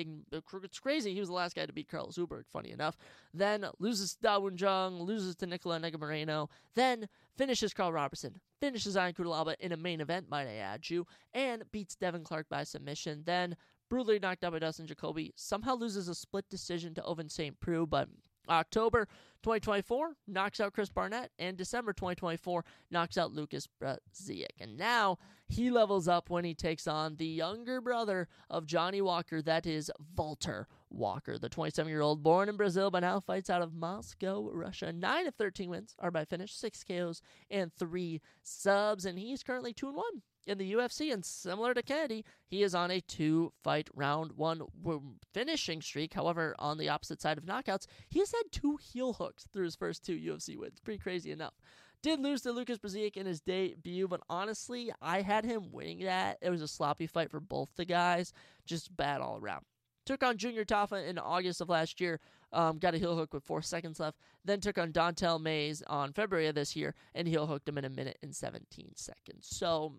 It's crazy. He was the last guy to beat Carlos Ulberg, funny enough. Then loses to Da Woon Jung, loses to Nicola Nega Moreno. Then finishes Carl Robertson, finishes Ian Kudalaba in a main event, might I add you, and beats Devin Clark by submission. Then brutally knocked out by Dustin Jacoby, somehow loses a split decision to Ovince St. Preux, but October 2024 knocks out Chris Barnett, and December 2024 knocks out Lucas Brzezic. And now he levels up when he takes on the younger brother of Johnny Walker, that is Volter Walker. The 27-year-old, born in Brazil, but now fights out of Moscow, Russia. 9 of 13 wins are by finish, 6 KOs, and 3 subs, and he's currently 2-1 in the UFC, and similar to Kennedy, he is on a 2-fight round 1 finishing streak. However, on the opposite side of knockouts, he has had 2 heel hooks through his first 2 UFC wins. Pretty crazy enough. Did lose to Lucas Brzezic in his debut, but honestly, I had him winning that. It was a sloppy fight for both the guys, just bad all around. Took on Junior Tafa in August of last year, got a heel hook with 4 seconds left, then took on Dontel Mays on February of this year, and heel hooked him in 1 minute and 17 seconds. So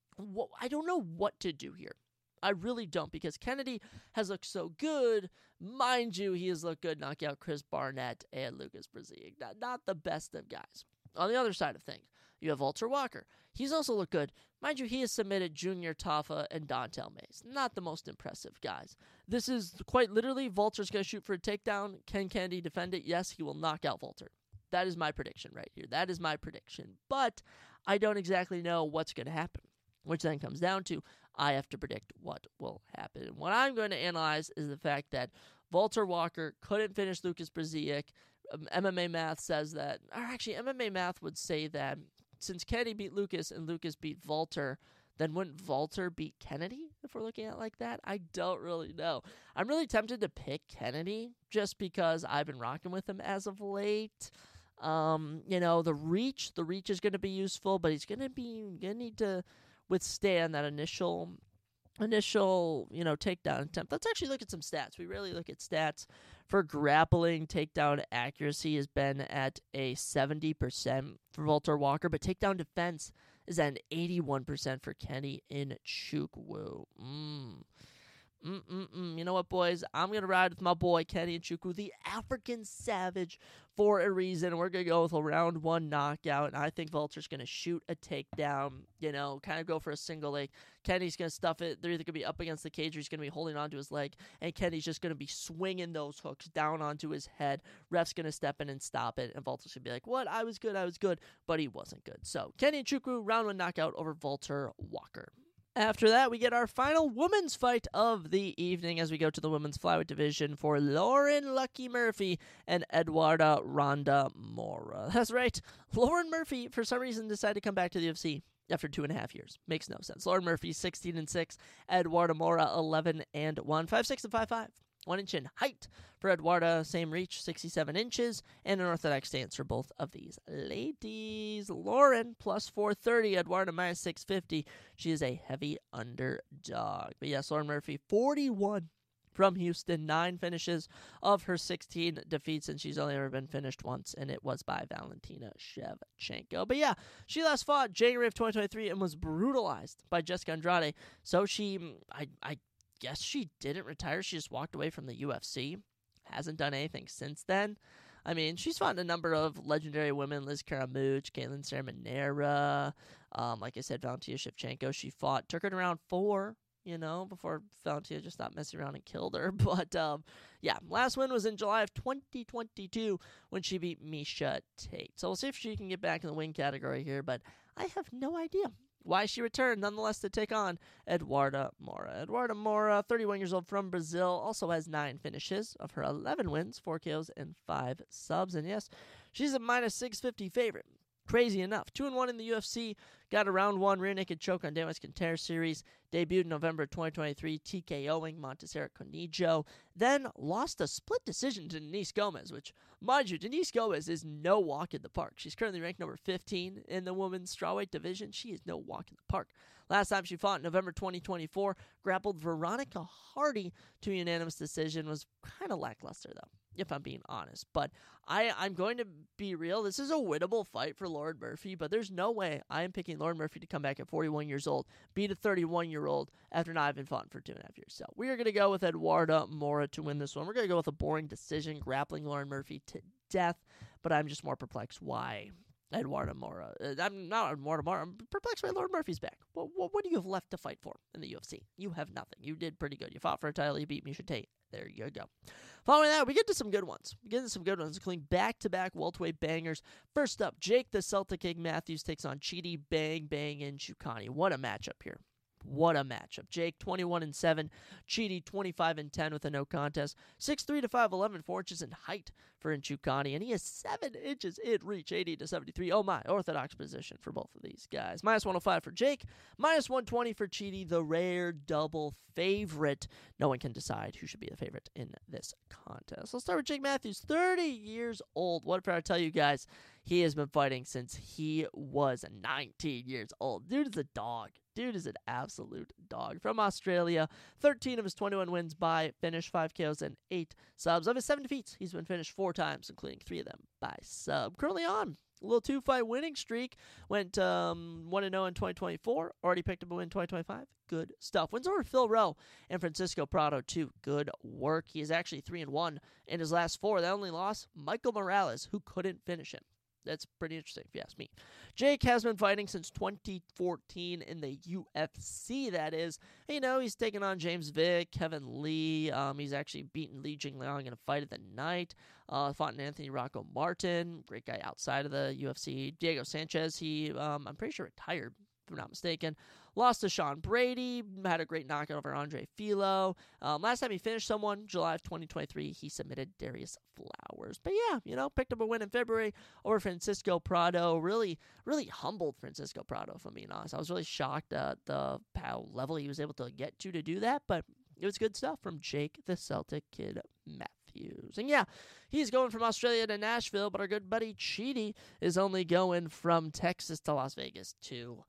I don't know what to do here. I really don't, because Kennedy has looked so good. Mind you, he has looked good, knocking out Chris Barnett and Lucas Brzezic. Not the best of guys. On the other side of things, you have Volter Walker. He's also looked good. Mind you, he has submitted Junior Tafa and Dontel Mays. Not the most impressive guys. This is quite literally, Volter's going to shoot for a takedown. Can Kennedy defend it? Yes, he will knock out Volter. That is my prediction right here. That is my prediction. But I don't exactly know what's going to happen, which then comes down to I have to predict what will happen. And what I'm going to analyze is the fact that Walter Walker couldn't finish Lucas Brzeziak. MMA Math says that, or actually MMA Math would say that since Kennedy beat Lucas and Lucas beat Walter, then wouldn't Walter beat Kennedy if we're looking at it like that? I don't really know. I'm really tempted to pick Kennedy just because I've been rocking with him as of late. The reach is going to be useful, but he's going to need to withstand that initial, takedown attempt. Let's actually look at some stats. We rarely look at stats. For grappling, takedown accuracy has been at a 70% for Walter Walker, but takedown defense is at an 81% for Kenny Nchukwu. You know what, boys? I'm going to ride with my boy Kenny Nchukwu, the African Savage, for a reason. We're going to go with a round one knockout, and I think Walter's going to shoot a takedown, kind of go for a single leg. Kenny's going to stuff it. They're either going to be up against the cage or he's going to be holding onto his leg, and Kenny's just going to be swinging those hooks down onto his head. Ref's going to step in and stop it, and Walter's going to be like, what? I was good, but he wasn't good. So, Kenny Nchukwu, round one knockout over Walter Walker. After that, we get our final women's fight of the evening as we go to the women's flyweight division for Lauren Lucky Murphy and Eduarda Ronda Mora. That's right. Lauren Murphy, for some reason, decided to come back to the UFC after 2.5 years. Makes no sense. Lauren Murphy, 16-6. Eduarda Mora, 11-1. 5'6" and 5'5". 1 inch in height for Eduarda, same reach, 67 inches, and an orthodox stance for both of these ladies. Lauren, plus 430, Eduarda, minus 650. She is a heavy underdog. But yes, Lauren Murphy, 41 from Houston, 9 finishes of her 16 defeats, and she's only ever been finished once, and it was by Valentina Shevchenko. But yeah, she last fought January of 2023 and was brutalized by Jessica Andrade, so I guess she didn't retire. She just walked away from the UFC. Hasn't done anything since then. I mean, she's fought a number of legendary women, Liz Caramuch, Caitlin Sermonera, like I said, Valentina Shevchenko. She took her in round 4, before Valentina just stopped messing around and killed her. But, last win was in July of 2022 when she beat Miesha Tate. So we'll see if she can get back in the win category here, but I have no idea why she returned, nonetheless, to take on Eduarda Mora. Eduarda Mora, 31 years old, from Brazil, also has 9 finishes of her 11 wins, 4 KOs, and 5 subs. And yes, she's a minus 650 favorite. Crazy enough. 2-1 in the UFC, got a round 1 rear naked choke on Dan Quintero series, debuted in November 2023, TKOing Montserrat Conijo, then lost a split decision to Denise Gomez, which, mind you, Denise Gomez is no walk in the park. She's currently ranked number 15 in the women's strawweight division. She is no walk in the park. Last time she fought in November 2024, grappled Veronica Hardy to a unanimous decision, was kind of lackluster, though, if I'm being honest. But I'm going to be real. This is a winnable fight for Lauren Murphy, but there's no way I am picking Lauren Murphy to come back at 41 years old, beat a 31-year-old after not having fought for 2.5 years. So we are going to go with Eduarda Mora to win this one. We're going to go with a boring decision, grappling Lauren Murphy to death, but I'm just more perplexed why Eduarda Mora. I'm not Eduarda Mora. I'm perplexed why Lauren Murphy's back. What do you have left to fight for in the UFC? You have nothing. You did pretty good. You fought for a title. You beat Miesha Tate. There you go. Following that, we get to some good ones. Including back-to-back welterweight bangers. First up, Jake the Celtic King Matthews takes on Chidi Bang Bang Njokuani. What a matchup here. What a matchup. Jake 21-7, Chidi 25-10 with a no contest. 6'3" to 5'11", 4 inches in height for Njokuani, and he is 7 inches in reach, 80-73. Oh my, orthodox position for both of these guys. Minus 105 for Jake, minus 120 for Chidi, the rare double favorite. No one can decide who should be the favorite in this contest. Let's start with Jake Matthews, 30 years old. What if I tell you guys, he has been fighting since he was 19 years old. Dude is a dog. Dude is an absolute dog. From Australia, 13 of his 21 wins by finish, 5 KOs and 8 subs. Of his 7 defeats, he's been finished 4 times, including 3 of them by sub. Currently on a little 2-fight winning streak. Went 1-0 in 2024. Already picked up a win in 2025. Good stuff. Wins over Phil Rowe and Francisco Prado, too. Good work. He is actually 3-1 in his last 4. The only loss, Michael Morales, who couldn't finish him. That's pretty interesting if you ask me. Jake has been fighting since 2014 in the UFC, that is. You know, he's taken on James Vick, Kevin Lee. He's actually beaten Li Jingliang in a fight of the night. Fought Anthony Rocco Martin, great guy outside of the UFC. Diego Sanchez, I'm pretty sure retired, if I'm not mistaken. Lost to Sean Brady, had a great knockout over Andre Filo. Last time he finished someone, July of 2023, he submitted Darius Flowers. But yeah, you know, picked up a win in February over Francisco Prado. Really, really humbled Francisco Prado, if I'm being honest. I was really shocked at how level he was able to get to do that, but it was good stuff from Jake the Celtic Kid Matthews. And yeah, he's going from Australia to Nashville, but our good buddy Chidi is only going from Texas to Las Vegas to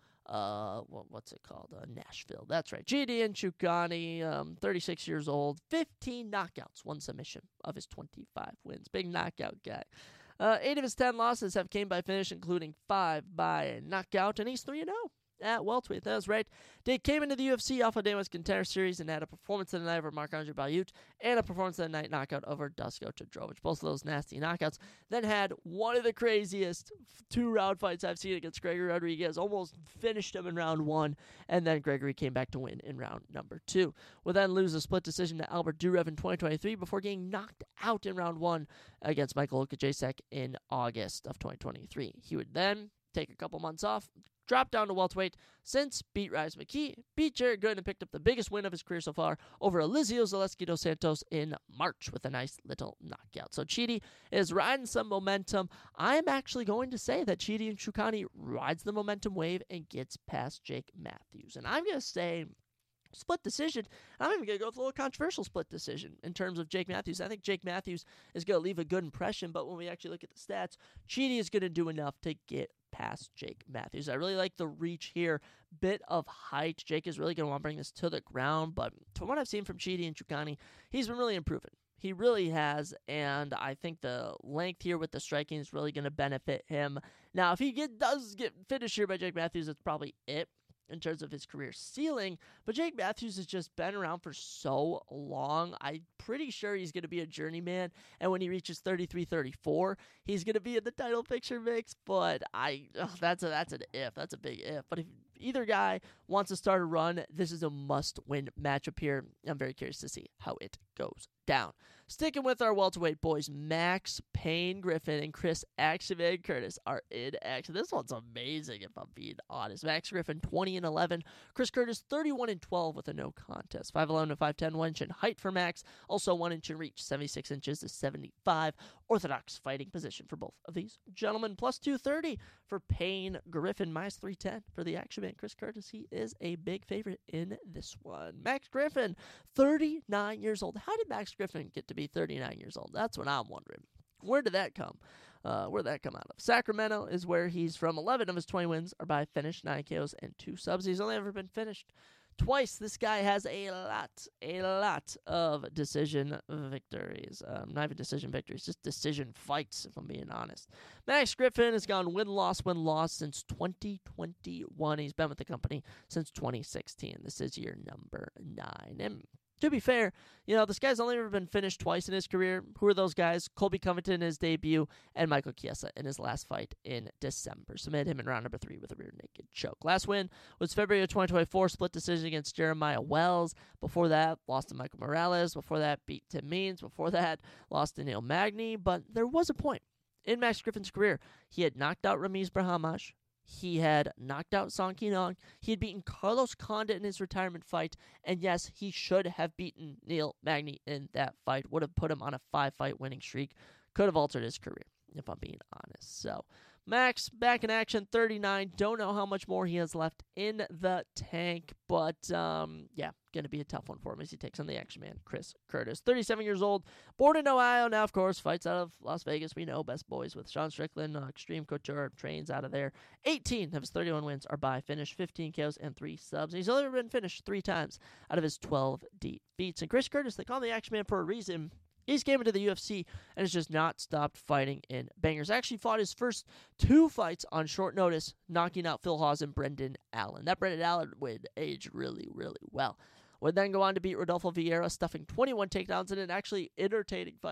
what's it called? Nashville. That's right. Chidi Njokuani, 36 years old, 15 knockouts, 1 submission of his 25 wins. Big knockout guy. 8 of his 10 losses have came by finish, including 5 by knockout, and he's 3-0 at welterweight. That was right. They came into the UFC off of Dana's Contender Series and had a performance of the night over Marc-Andre Barriault and a performance of the night knockout over Dusko Todorovic. Both of those nasty knockouts. Then had one of the craziest 2-round fights I've seen against Gregory Rodriguez. Almost finished him in round 1, and then Gregory came back to win in round number 2. Would then lose a split decision to Albert Durev in 2023 before getting knocked out in round 1 against Michael Okajacek in August of 2023. He would then take a couple months off, dropped down to welterweight, since beat Rise McKee, beat Jared Gooden, and picked up the biggest win of his career so far over Elizio Zaleski dos Santos in March with a nice little knockout. So Chidi is riding some momentum. I'm actually going to say that Chidi Njokuani rides the momentum wave and gets past Jake Matthews. And I'm going to say split decision. I'm even going to go with a little controversial split decision in terms of Jake Matthews. I think Jake Matthews is going to leave a good impression, but when we actually look at the stats, Chidi is going to do enough to get past Jake Matthews. I really like the reach here. Bit of height. Jake is really going to want to bring this to the ground, but from what I've seen from Chidi Njokuani, he's been really improving. He really has, and I think the length here with the striking is really going to benefit him. Now, if he does get finished here by Jake Matthews, that's probably it in terms of his career ceiling, but Jake Matthews has just been around for so long. I'm pretty sure he's going to be a journeyman, and when he reaches 33-34, he's going to be in the title picture mix, but that's an if. That's a big if. But if either guy wants to start a run, this is a must-win matchup here. I'm very curious to see how it goes down. Sticking with our welterweight boys, Max Payne Griffin and Chris Action Curtis are in action. This one's amazing, if I'm being honest. Max Griffin 20-11, Chris Curtis 31-12 with a no contest. 5'11" to 5'10", 1 inch in height for Max, also 1 inch in reach, 76 inches to 75. Orthodox fighting position for both of these gentlemen. Plus 230 for Payne Griffin, minus 310 for the Action Man Chris Curtis. He is a big favorite in this one. Max Griffin, 39 years old. How did Max Griffin get to be 39 years old? That's what I'm wondering. Where did that come? Where'd that come out of? Sacramento is where he's from. 11 of his 20 wins are by finish, 9 KOs, and 2 subs. He's only ever been finished twice. This guy has a lot of decision victories. Not even decision victories, just decision fights, if I'm being honest. Max Griffin has gone win-loss since 2021. He's been with the company since 2016. This is year number 9. And to be fair, you know, this guy's only ever been finished twice in his career. Who are those guys? Colby Covington in his debut and Michael Chiesa in his last fight in December. Submitted him in round number 3 with a rear naked choke. Last win was February of 2024, split decision against Jeremiah Wells. Before that, lost to Michael Morales. Before that, beat Tim Means. Before that, lost to Neil Magny. But there was a point in Max Griffin's career. He had knocked out Ramiz Brahamash. He had knocked out Song Kinong. He had beaten Carlos Condit in his retirement fight. And yes, he should have beaten Neil Magny in that fight. Would have put him on a 5-fight winning streak. Could have altered his career, if I'm being honest. So, Max back in action, 39. Don't know how much more he has left in the tank. But, yeah, going to be a tough one for him as he takes on the Action Man, Chris Curtis. 37 years old, born in Ohio. Now, of course, fights out of Las Vegas. We know, best boys with Sean Strickland, Extreme Couture, trains out of there. 18 of his 31 wins are by finish, 15 KOs, and 3 subs. And he's only been finished 3 times out of his 12 defeats. And Chris Curtis, they call him the Action Man for a reason. He's came into the UFC and has just not stopped fighting in bangers. Actually fought his first 2 fights on short notice, knocking out Phil Hawes and Brendan Allen. That Brendan Allen would age really, really well. Would then go on to beat Rodolfo Vieira, stuffing 21 takedowns in an actually entertaining fight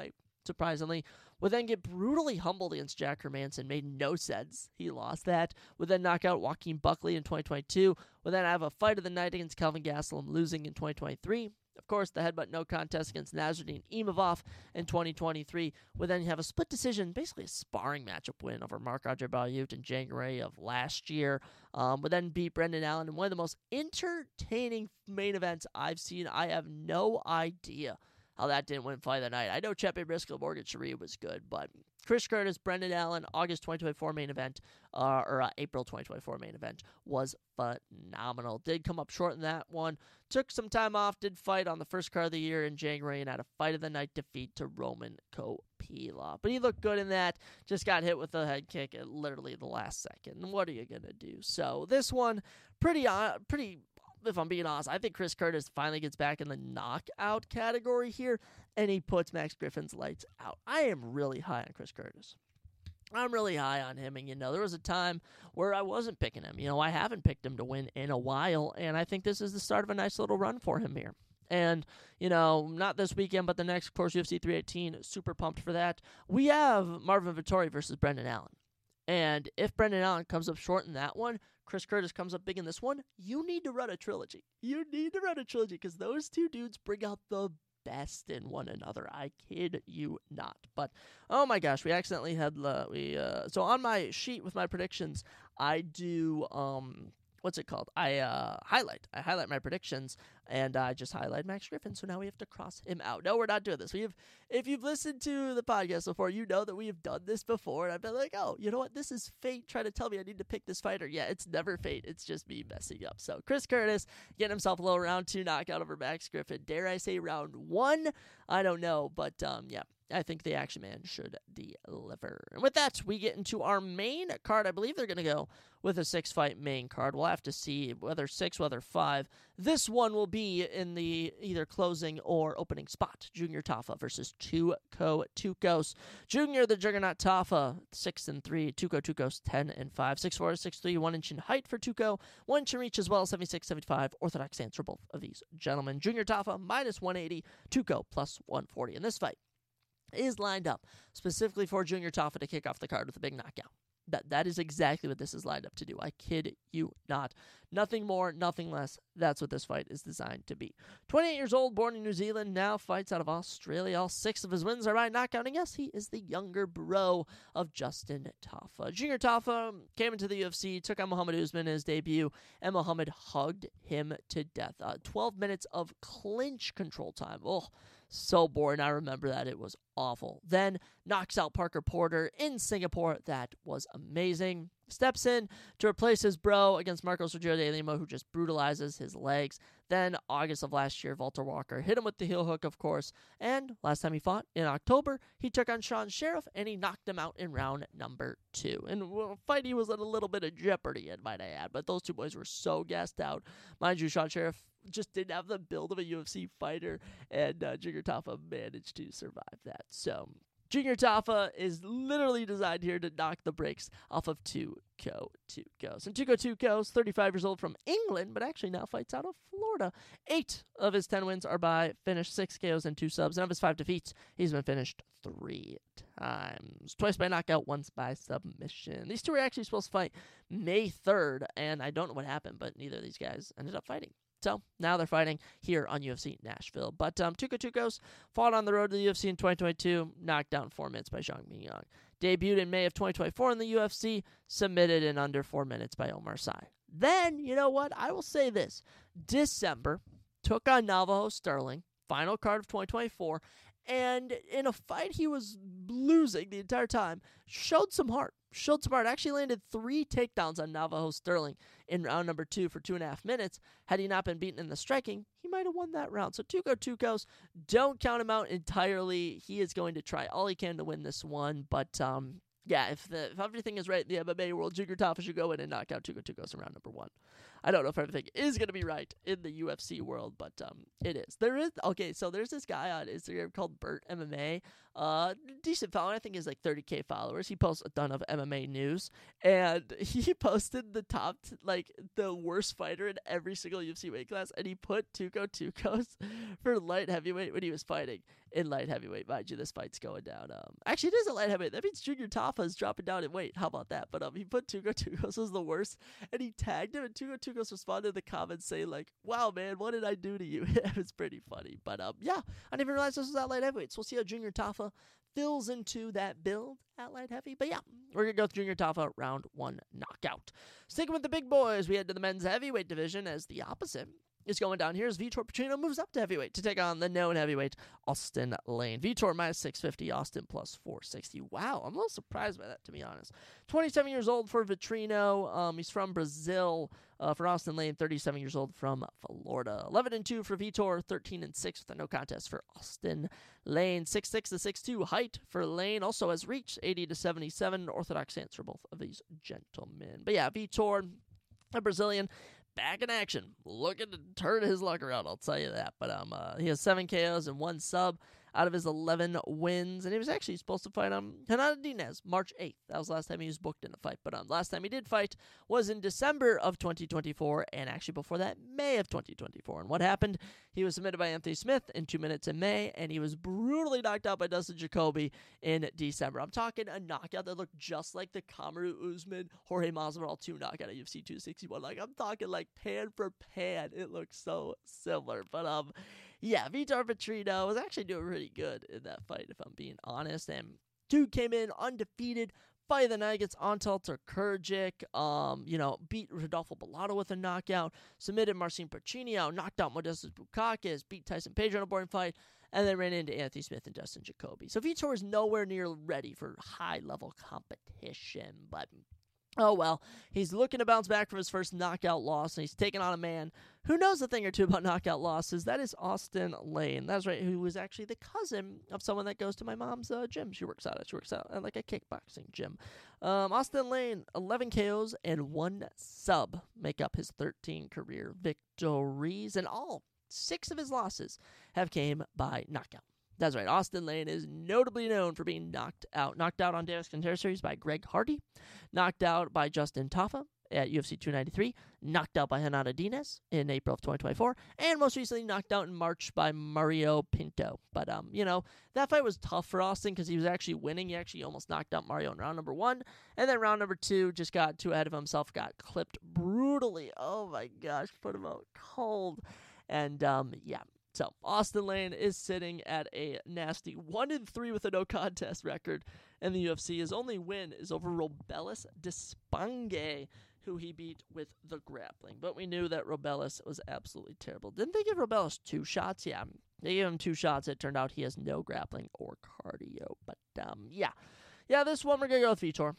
surprisingly. Would then get brutally humbled against Jack Hermanson. Made no sense. He lost that. Would then knock out Joaquin Buckley in 2022. Would then have a fight of the night against Kelvin Gastelum, losing in 2023. Of course, the headbutt no contest against Nasruddin Imavov in 2023. Would then have a split decision, basically a sparring matchup win over Marc-Andre Barriault in January of last year. Would then beat Brendan Allen in one of the most entertaining main events I've seen. I have no idea how that didn't win fight of the night. I know Chepe Briscoe, Morgan Sharia was good, but Chris Curtis, Brendan Allen, August 2024 main event, April 2024 main event was phenomenal. Did come up short in that one. Took some time off, did fight on the first card of the year in January, and had a fight of the night defeat to Roman Kopila. But he looked good in that. Just got hit with a head kick at literally the last second. What are you going to do? So this one, pretty, if I'm being honest, I think Chris Curtis finally gets back in the knockout category here, and he puts Max Griffin's lights out. I am really high on Chris Curtis. I'm really high on him, and, there was a time where I wasn't picking him. I haven't picked him to win in a while, and I think this is the start of a nice little run for him here. And, not this weekend, but the next, of course, UFC 318, super pumped for that. We have Marvin Vettori versus Brendan Allen. And if Brendan Allen comes up short in that one, Chris Curtis comes up big in this one, you need to run a trilogy. You need to run a trilogy because those two dudes bring out the best in one another. I kid you not. But, oh my gosh, we accidentally had, so on my sheet with my predictions, I do, what's it called? I highlight my predictions, and I just highlight Max Griffin, so now we have to cross him out. No, we're not doing this. If you've listened to the podcast before, you know that we have done this before, and I've been like, oh, you know what? This is fate trying to tell me I need to pick this fighter. Yeah, it's never fate. It's just me messing up. So Chris Curtis getting himself a little round 2 knockout over Max Griffin. Dare I say round 1? I don't know, but yeah. I think the Action Man should deliver. And with that, we get into our main card. I believe they're going to go with a 6-fight main card. We'll have to see whether 6, whether 5. This one will be in the either closing or opening spot. Junior Tafa versus Tuco Tucos. Junior, the Juggernaut Tafa, 6-3. Tuco Tucos, 10-5. 6'4", 6'3", 1 inch in height for Tuco. 1 inch in reach as well, 76, 75. Orthodox stance for both of these gentlemen. Junior Tafa, minus 180. Tuco, plus 140 in this fight is lined up specifically for Junior Tafa to kick off the card with a big knockout. That is exactly what this is lined up to do. I kid you not. Nothing more, nothing less. That's what this fight is designed to be. 28 years old, born in New Zealand, now fights out of Australia. All 6 of his wins are by knockout, and yes, he is the younger bro of Justin Tafa. Junior Tafa came into the UFC, took on Muhammad Usman in his debut, and Muhammad hugged him to death. 12 minutes of clinch control time. Oh, so boring. I remember that. It was awful. Then knocks out Parker Porter in Singapore. That was amazing. Steps in to replace his bro against Marco Sergio de Lima, who just brutalizes his legs. Then, August of last year, Walter Walker hit him with the heel hook, of course. And last time he fought, in October, he took on Sean Sheriff, and he knocked him out in round number 2. And a fight he was in a little bit of jeopardy in, might I add. But those two boys were so gassed out. Mind you, Sean Sheriff just didn't have the build of a UFC fighter, and Junior Tafa managed to survive that. So, Junior Tafa is literally designed here to knock the brakes off of Tuco Tucos. And Tuco Tucos, 35 years old from England, but actually now fights out of Florida. 8 of his 10 wins are by finish, 6 KOs and 2 subs. And of his 5 defeats, he's been finished 3 times. Twice by knockout, once by submission. These two were actually supposed to fight May 3rd, and I don't know what happened, but neither of these guys ended up fighting. So now they're fighting here on UFC Nashville. But Tuco Tucos fought on the road to the UFC in 2022, knocked down 4 minutes by Zhang Mingyang. Debuted in May of 2024 in the UFC, submitted in under 4 minutes by Omar Sy. Then, you know what? I will say this. December, took on Navajo Sterling, final card of 2024, and in a fight he was losing the entire time, showed some heart. Actually landed 3 takedowns on Navajo Sterling in round number 2 for 2.5 minutes. Had he not been beaten in the striking, he might have won that round. So Tuco Tucos, don't count him out entirely. He is going to try all he can to win this one. But yeah, if everything is right in the MMA world, Junior Tafa should go in and knock out Tuco Tucos in round number 1. I don't know if everything is going to be right in the UFC world, but it is. So there's this guy on Instagram called Burt MMA. Decent follower. I think he has like 30K followers. He posts a ton of MMA news, and he posted the worst fighter in every single UFC weight class, and he put Tuco Tucos for light heavyweight when he was fighting in light heavyweight. Mind you, this fight's going down. Actually, it is a light heavyweight. That means Junior Tafa is dropping down in weight. How about that? But he put Tuco Tucos as the worst, and he tagged him, and Tuco Tucos responded in the comments saying like, "Wow, man, what did I do to you?" It was pretty funny. But yeah, I didn't even realize this was at light heavyweight. So we'll see how Junior Tafa fills into that build at light heavy. But yeah, we're going to go with Junior Tafa round 1 knockout. Sticking with the big boys, we head to the men's heavyweight division as the opposite is going down here as Vitor Petrino moves up to heavyweight to take on the known heavyweight Austin Lane. Vitor minus 650, Austin plus 460. Wow, I'm a little surprised by that, to be honest. 27 years old for Vitrino. He's from Brazil. For Austin Lane, 37 years old from Florida. 11-2 for Vitor, 13-6 with a no contest for Austin Lane. 6'6" to 6'2 height for Lane. Also has reach, 80 to 77. Orthodox stance for both of these gentlemen. But yeah, Vitor, a Brazilian, back in action. Looking to turn his luck around, I'll tell you that. But he has 7 KOs and 1 sub out of his 11 wins. And he was actually supposed to fight Renato Diaz March 8th. That was the last time he was booked in a fight. But last time he did fight was in December of 2024, and actually before that, May of 2024. And what happened? He was submitted by Anthony Smith in 2 minutes in May, and he was brutally knocked out by Dustin Jacoby in December. I'm talking a knockout that looked just like the Kamaru Usman Jorge Masvidal 2 knockout at UFC 261. Like, I'm talking like pan for pan. It looks so similar. But yeah, Vitor Petrino was actually doing pretty good in that fight, if I'm being honest. And dude came in undefeated. Fight of the night against Antal Turkurgic. Beat Rodolfo Bellato with a knockout. Submitted Marcin Perchinio. Knocked out Modestas Bukakas. Beat Tyson Pedro in a boring fight. And then ran into Anthony Smith and Dustin Jacoby. So Vitor is nowhere near ready for high-level competition. But oh well, he's looking to bounce back from his first knockout loss, and he's taking on a man who knows a thing or two about knockout losses. That is Austin Lane. That's right, who was actually the cousin of someone that goes to my mom's gym. She works out at like a kickboxing gym. Austin Lane, 11 KOs and 1 sub make up his 13 career victories, and all 6 of his losses have came by knockout. That's right, Austin Lane is notably known for being knocked out on Davis Contender Series by Greg Hardy, knocked out by Justin Tafa at UFC 293, knocked out by Renato Diaz in April of 2024, and most recently knocked out in March by Mario Pinto. But, that fight was tough for Austin because he was actually winning. He actually almost knocked out Mario in round number 1, and then round number 2 just got too ahead of himself, got clipped brutally. Oh my gosh, put him out cold. And, yeah. So, Austin Lane is sitting at a nasty 1-3 with a no contest record in the UFC. His only win is over Robelis Despange, who he beat with the grappling. But we knew that Robelis was absolutely terrible. Didn't they give Robelis 2 shots? Yeah, they gave him 2 shots. It turned out he has no grappling or cardio. But, yeah. Yeah, this one we're going to go with Vitor.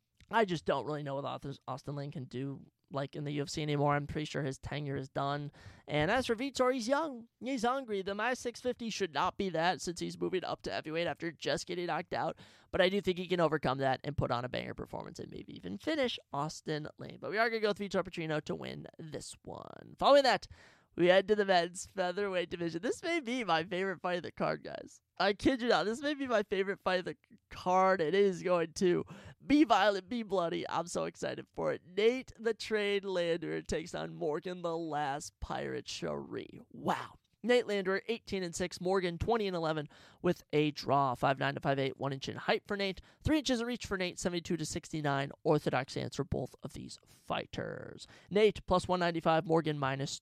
I just don't really know what Austin Lane can do like in the UFC anymore. I'm pretty sure his tenure is done. And as for Vitor, he's young. He's hungry. The minus 650 should not be that since he's moving up to heavyweight after just getting knocked out. But I do think he can overcome that and put on a banger performance and maybe even finish Austin Lane. But we are going to go with Vitor Petrino to win this one. Following that, we head to the men's featherweight division. This may be my favorite fight of the card, guys. I kid you not. This may be my favorite fight of the card. It is going to be violent, be bloody. I'm so excited for it. Nate the Train Landwehr takes on Morgan the Last Pirate Cherie. Wow. Nate Landwehr, 18-6. Morgan, 20-11 with a draw. 5'9" to 5'8", 1 inch in height for Nate. 3 inches of reach for Nate, 72 to 69. Orthodox stance for both of these fighters. Nate, plus 195. Morgan, minus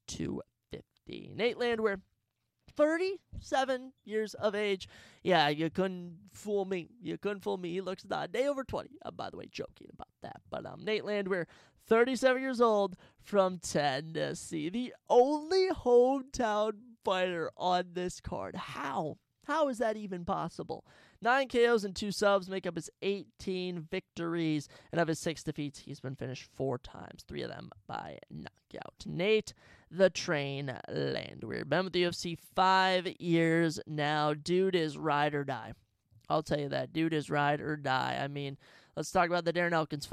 250. Nate Landwehr, 37 years of age. Yeah, you couldn't fool me. He looks a day over 20. I'm, by the way, joking about that. But Nate Landwehr, 37 years old from Tennessee. The only hometown fighter on this card. How? How is that even possible? 9 KOs and 2 subs make up his 18 victories. And of his 6 defeats, he's been finished 4 times. 3 of them by knockout. Nate the Train Landwehr. Been with the UFC 5 years now. Dude is ride or die. I'll tell you that. Dude is ride or die. I mean, let's talk about the Darren Elkins fight.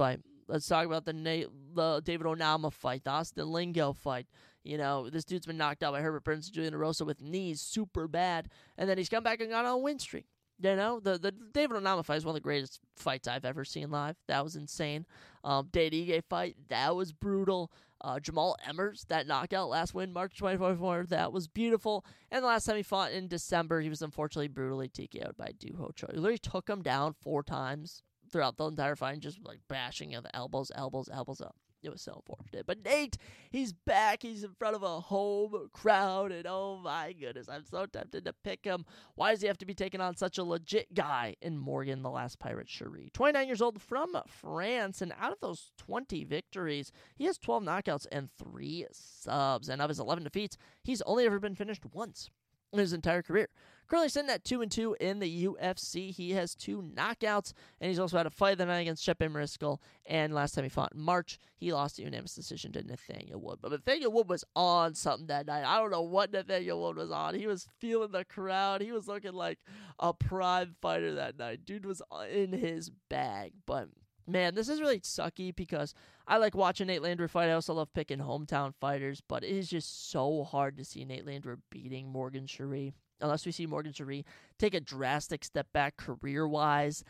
Let's talk about the David Onama fight, the Austin Lingo fight. This dude's been knocked out by Herbert Burns and Julian Erosa with knees super bad, and then he's come back and gone on a win streak. The David Onama fight is one of the greatest fights I've ever seen live. That was insane. Dade Ige fight, that was brutal. Jamal Emmers, that knockout last win, March 2024, that was beautiful. And the last time he fought in December, he was unfortunately brutally TKO'd by Doo Ho Choi. He literally took him down 4 times throughout the entire fight, and just bashing him, elbows up. It was so unfortunate. But Nate, he's back. He's in front of a home crowd, and oh my goodness, I'm so tempted to pick him. Why does he have to be taking on such a legit guy in Morgan, the Last Pirate Cherie? 29 years old from France, and out of those 20 victories, he has 12 knockouts and 3 subs. And of his 11 defeats, he's only ever been finished once in his entire career. Currently sitting at 2-2 in the UFC. He has 2 knockouts, and he's also had a fight of the night against Shep Mariscal. And last time he fought in March, he lost a unanimous decision to Nathaniel Wood. But Nathaniel Wood was on something that night. I don't know what Nathaniel Wood was on. He was feeling the crowd. He was looking like a prime fighter that night. Dude was in his bag. But man, this is really sucky because I like watching Nate Landwehr fight. I also love picking hometown fighters, but it is just so hard to see Nate Landwehr beating Morgan Cherie. Unless we see Morgan Cherie take a drastic step back career-wise.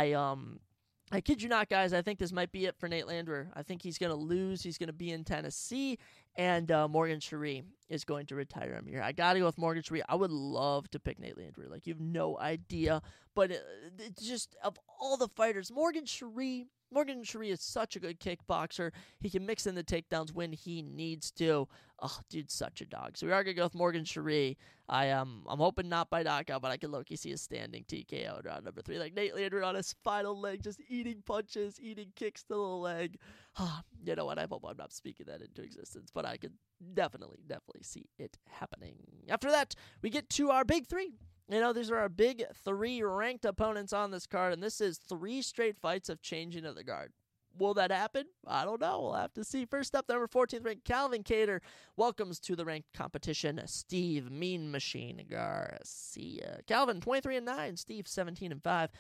I kid you not, guys. I think this might be it for Nate Landwehr. I think he's going to lose. He's going to be in Tennessee, and Morgan Cherie is going to retire him here. I got to go with Morgan Cherie. I would love to pick Nate Landwehr. You have no idea. But it's just, of all the fighters, Morgan Cherie is such a good kickboxer. He can mix in the takedowns when he needs to. Oh, dude's such a dog. So we are going to go with Morgan Cherie. I'm hoping not by knockout, but I can low-key see a standing TKO in round number 3. Nate Landwehr on his final leg, just eating punches, eating kicks to the leg. You know what? I hope I'm not speaking that into existence, but I could definitely see it happening. After that, we get to our big 3. These are our big 3 ranked opponents on this card, and this is 3 straight fights of changing of the guard. Will that happen? I don't know. We'll have to see. First up, the number 14th ranked Calvin Kattar welcomes to the ranked competition Steve Mean Machine Garcia. Calvin, 23-9. Steve, 17-5.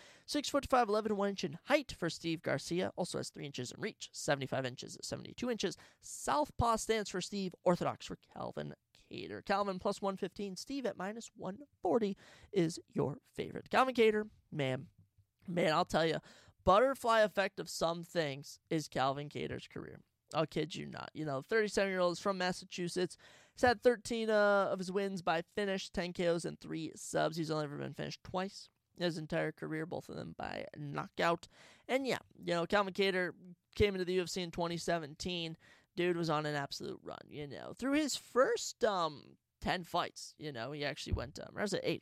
6'5", 11 inch in height for Steve Garcia. Also has 3 inches in reach, 75 inches, 72 inches. Southpaw stance for Steve. Orthodox for Calvin Kattar. Calvin plus 115. Steve at minus 140 is your favorite. Calvin Kattar, man, I'll tell you. Butterfly effect of some things is Calvin Kattar's career. I'll kid you not. 37-year-old is from Massachusetts. He's had 13 of his wins by finish, 10 KOs and 3 subs. He's only ever been finished twice in his entire career, both of them by knockout. And yeah, Calvin Kattar came into the UFC in 2017. Dude was on an absolute run, Through his first 10 fights, he actually went, or was it 8?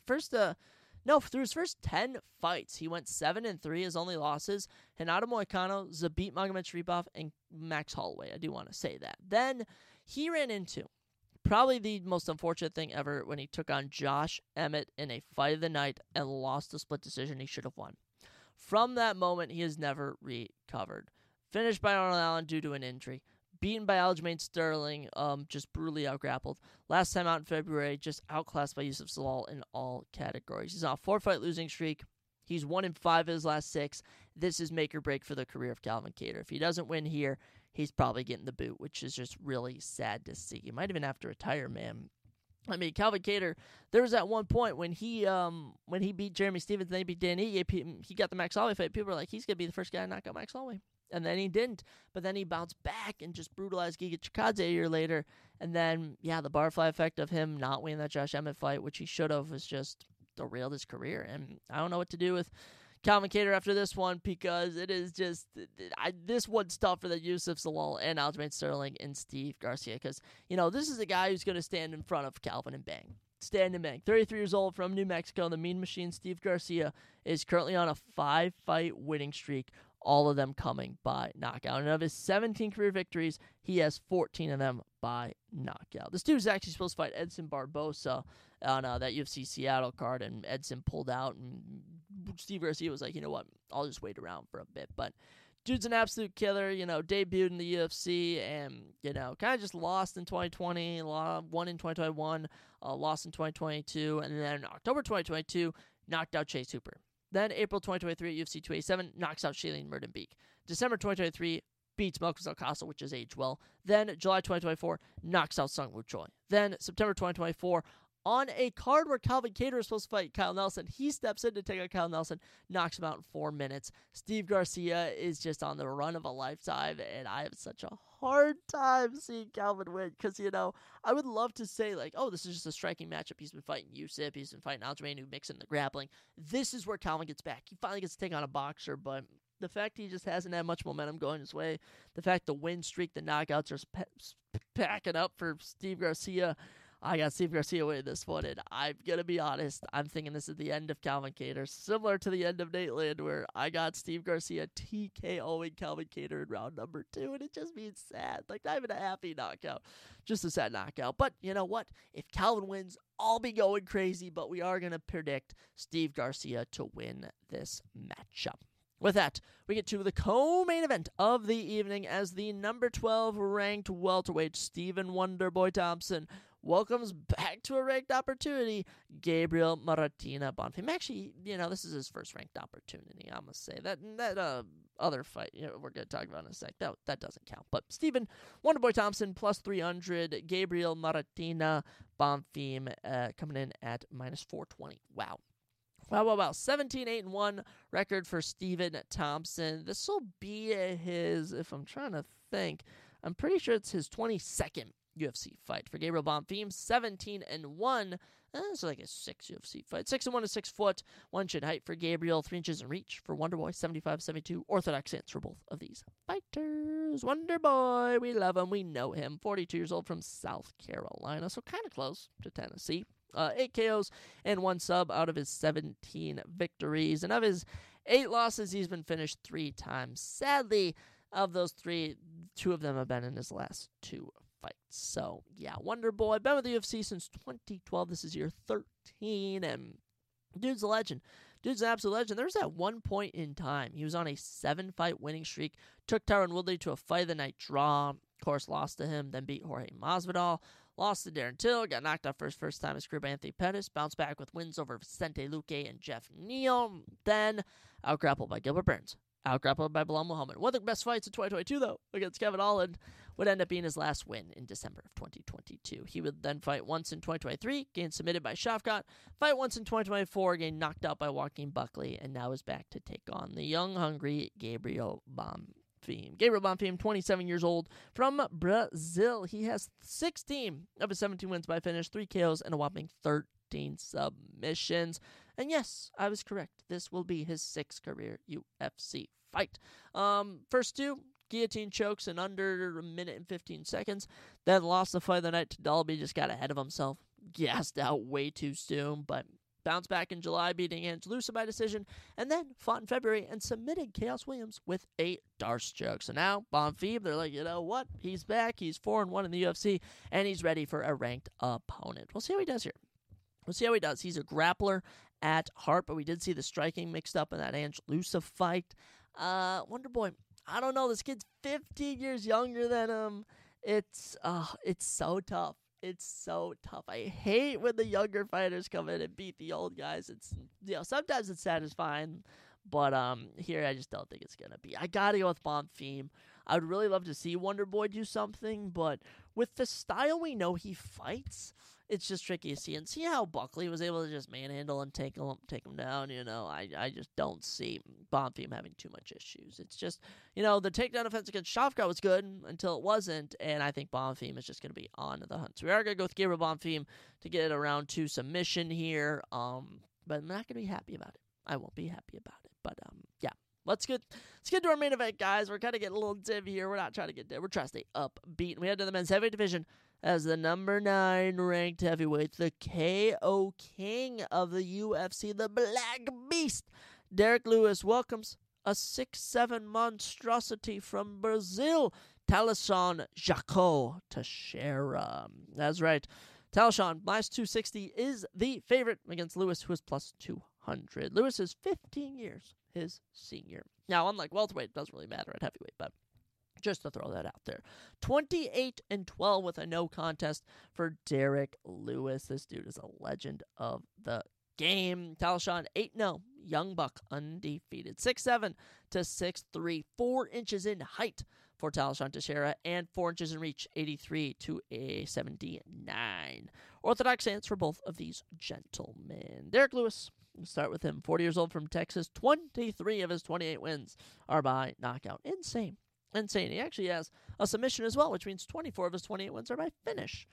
Through his first 10 fights, he went 7-3. His only losses, Renato Moicano, Zabit Magomedsharipov, and Max Holloway. I do want to say that. Then he ran into probably the most unfortunate thing ever when he took on Josh Emmett in a fight of the night and lost a split decision he should have won. From that moment, he has never recovered. Finished by Arnold Allen due to an injury. Beaten by Aljamain Sterling, just brutally outgrappled. Last time out in February, just outclassed by Yusuf Zalal in all categories. He's on a 4-fight losing streak. He's 1-5 of his last 6. This is make or break for the career of Calvin Kattar. If he doesn't win here, he's probably getting the boot, which is just really sad to see. He might even have to retire, man. Calvin Kattar, there was at one point when he beat Jeremy Stephens and they beat Dan Ige, he got the Max Holloway fight. People were like, he's going to be the first guy to knock out Max Holloway. And then he didn't. But then he bounced back and just brutalized Giga Chikadze a year later. And then, the butterfly effect of him not winning that Josh Emmett fight, which he should have, was just derailed his career. And I don't know what to do with Calvin Kattar after this one, because it is just, this one's tougher than Yusuf Zalal and Aljamain Sterling and Steve Garcia. Because, this is a guy who's going to stand in front of Calvin and bang. Stand and bang. 33 years old from New Mexico. The Mean Machine, Steve Garcia, is currently on a 5-fight winning streak. All of them coming by knockout. And of his 17 career victories, he has 14 of them by knockout. This dude is actually supposed to fight Edson Barbosa on that UFC Seattle card, and Edson pulled out, and Steve Garcia was like, you know what, I'll just wait around for a bit. But dude's an absolute killer, debuted in the UFC and, kind of just lost in 2020, won in 2021, lost in 2022, and then October 2022, knocked out Chase Hooper. Then April 2023 at UFC 287, knocks out Shailene Merdenbeek. December 2023, beats Marcos Alcázar, which is aged well. Then July 2024, knocks out Sungwoo Choi. Then September 2024, on a card where Calvin Kattar is supposed to fight Kyle Nelson, he steps in to take out Kyle Nelson, knocks him out in 4 minutes. Steve Garcia is just on the run of a lifetime, and I have such a hard time seeing Calvin win because, I would love to say, this is just a striking matchup. He's been fighting Yusuf, he's been fighting Aljamain, who mixing the grappling. This is where Calvin gets back. He finally gets to take on a boxer, but the fact he just hasn't had much momentum going his way, the fact the win streak, the knockouts are packing up for Steve Garcia, I got Steve Garcia winning this one, and I'm going to be honest, I'm thinking this is the end of Calvin Kattar, similar to the end of Nate Landwehr. I got Steve Garcia TKOing Calvin Kattar in round number 2, and it just means sad. Not even a happy knockout, just a sad knockout. But you know what? If Calvin wins, I'll be going crazy, but we are going to predict Steve Garcia to win this matchup. With that, we get to the co-main event of the evening as the number 12 ranked welterweight Stephen Wonderboy Thompson welcomes back to a ranked opportunity Gabriel Martina Bonfim. Actually, this is his first ranked opportunity, I must say. That other fight, we're going to talk about in a sec, that doesn't count. But Stephen Wonderboy Thompson plus 300, Gabriel Martina Bonfim coming in at minus 420. Wow. 17-8-1 record for Stephen Thompson. This will be his, if I'm trying to think, I'm pretty sure it's his 22nd UFC fight. For Gabriel Bonfim, 17-1. So like a 6 UFC fight. 6-1 is 6 foot, 1 inch in height for Gabriel, 3 inches in reach for Wonderboy, 75-72. Orthodox stance for both of these fighters. Wonderboy, we love him, we know him. 42 years old from South Carolina, so kind of close to Tennessee. 8 KOs and 1 sub out of his 17 victories. And of his 8 losses, he's been finished 3 times. Sadly, of those 3, 2 of them have been in his last 2 fights. So, yeah, Wonderboy, been with the UFC since 2012. This is year 13, and dude's a legend. Dude's an absolute legend. There was at one point in time, he was on a 7-fight winning streak, took Tyron Woodley to a fight of the night draw, of course lost to him, then beat Jorge Masvidal, lost to Darren Till, got knocked out for his first time in his career by Anthony Pettis, bounced back with wins over Vicente Luque and Jeff Neal, then outgrappled by Gilbert Burns, outgrappled by Bilal Muhammad. One of the best fights of 2022, though, against Kevin Holland, would end up being his last win in December of 2022. He would then fight once in 2023, gained submitted by Shafkat, fight once in 2024, gained knocked out by Joaquin Buckley, and now is back to take on the young, hungry Gabriel Bonfim. Gabriel Bonfim, 27 years old, from Brazil. He has 16 of his 17 wins by finish, 3 KOs, and a whopping 13 submissions. And yes, I was correct. This will be his 6th career UFC fight. First 2, guillotine chokes in under a minute and 15 seconds. Then lost the fight of the night to Dalby, just got ahead of himself. Gassed out way too soon, but bounced back in July, beating Ange Loosa by decision, and then fought in February and submitted Chaos Williams with a Darce choke. So now, Bonfim, they're like, you know what? He's back. He's 4-1 in the UFC, and he's ready for a ranked opponent. We'll see how he does here. We'll see how he does. He's a grappler at heart, but we did see the striking mixed up in that Ange Loosa fight. Wonderboy, I don't know. This kid's 15 years younger than him. It's so tough. It's so tough. I hate when the younger fighters come in and beat the old guys. It's, sometimes it's satisfying, but here I just don't think it's gonna be. I gotta go with Bonfim. I would really love to see Wonderboy do something, but with the style we know he fights, it's just tricky to see. And see how Buckley was able to just manhandle and take him down, I just don't see Bonfim having too much issues. It's just, the takedown offense against Shafkat was good until it wasn't, and I think Bonfim is just going to be on the hunt. So we are going to go with Gabriel Bonfim to get a round 2 submission here, but I'm not going to be happy about it. I won't be happy about it, but yeah. Let's get to our main event, guys. We're kind of getting a little dim here. We're not trying to get there. We're trying to stay upbeat. We head to the men's heavyweight division as the number 9 ranked heavyweight, the KO King of the UFC, the Black Beast, Derrick Lewis, welcomes a 6'7" monstrosity from Brazil, Thaleson Jaco Teixeira. That's right. Thaleson, minus 260, is the favorite against Lewis, who is plus 200. Lewis is 15 years his senior. Now, unlike welterweight, it doesn't really matter at heavyweight, but just to throw that out there. 28-12 with a no contest for Derrick Lewis. This dude is a legend of the game. Thaleson 8-0, young buck, undefeated. 6'7" to 6'3", 4 inches in height for Talashan Teixeira, and 4 inches in reach, 83 to a 79. Orthodox stance for both of these gentlemen. Derek Lewis, we'll start with him. 40 years old from Texas. 23 of his 28 wins are by knockout. Insane. He actually has a submission as well, which means 24 of his 28 wins are by finish.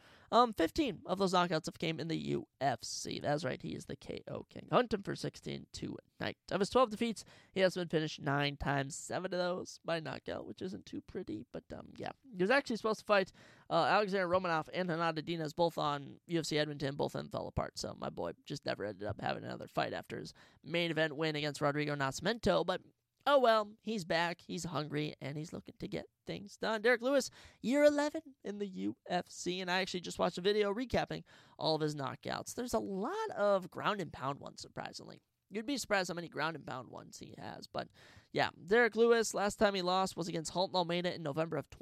15 of those knockouts have came in the UFC. That's right, he is the KO king. Hunt him for 16 tonight. Of his 12 defeats, he has been finished 9 times, 7 of those by knockout, which isn't too pretty, but yeah. He was actually supposed to fight Alexander Romanov and Hanada Dinas, both on UFC Edmonton, both of them fell apart, so my boy just never ended up having another fight after his main event win against Rodrigo Nascimento, but oh well, he's back, he's hungry, and he's looking to get things done. Derek Lewis, year 11 in the UFC, and I actually just watched a video recapping all of his knockouts. There's a lot of ground and pound ones, surprisingly. You'd be surprised how many ground and pound ones he has, but yeah, Derek Lewis, last time he lost was against Halton Almeida in November of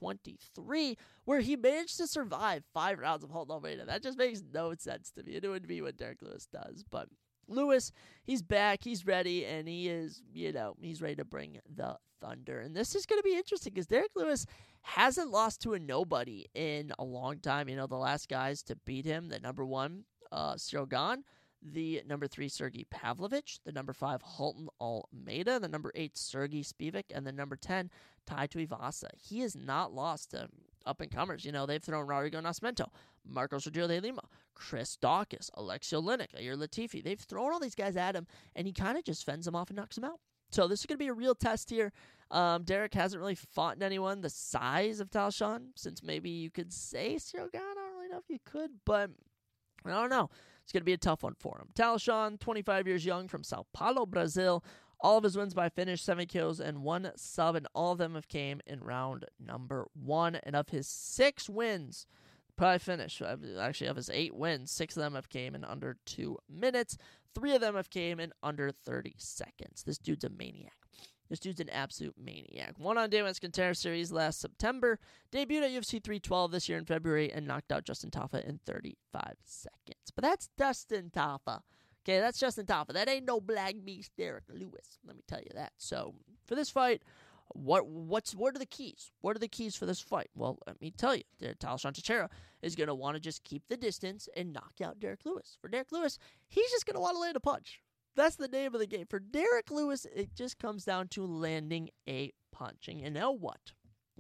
2023, where he managed to survive 5 rounds of Halton Almeida. That just makes no sense to me. It wouldn't be what Derek Lewis does, but Lewis, he's back, he's ready, and he is, he's ready to bring the thunder. And this is going to be interesting because Derek Lewis hasn't lost to a nobody in a long time. The last guys to beat him, the number 1, Cyril Gane, the number 3, Sergey Pavlovich, the number 5, Halton Almeida, the number 8, Sergey Spivak, and the number 10, Tai Tuivasa. He has not lost to up-and-comers. They've thrown Rodrigo Nascimento, Marcos Rogelio de Lima, Chris Daukaus, Alexei Oleinik, Yair Latifi. They've thrown all these guys at him, and he kind of just fends them off and knocks them out. So this is going to be a real test here. Derek hasn't really fought anyone the size of Talashan, since maybe you could say Cyril Gane. I don't really know if you could, but I don't know. It's going to be a tough one for him. Talashan, 25 years young, from Sao Paulo, Brazil. All of his wins by finish, 7 KOs and 1 sub, and all of them have came in round number 1. And of his 6 wins, probably finish, actually of his 8 wins, 6 of them have came in under 2 minutes. 3 of them have came in under 30 seconds. This dude's a maniac. This dude's an absolute maniac. Won on Dana Contender Series last September, debuted at UFC 312 this year in February, and knocked out Justin Tafa in 35 seconds. But that's Dustin Tafa. Okay, that's Justin Tafa. That ain't no Black Beast Derek Lewis. Let me tell you that. So, for this fight, what are the keys? What are the keys for this fight? Well, let me tell you. Talashan Teixeira is going to want to just keep the distance and knock out Derek Lewis. For Derek Lewis, he's just going to want to land a punch. That's the name of the game. For Derek Lewis, it just comes down to landing a punch. And you know what?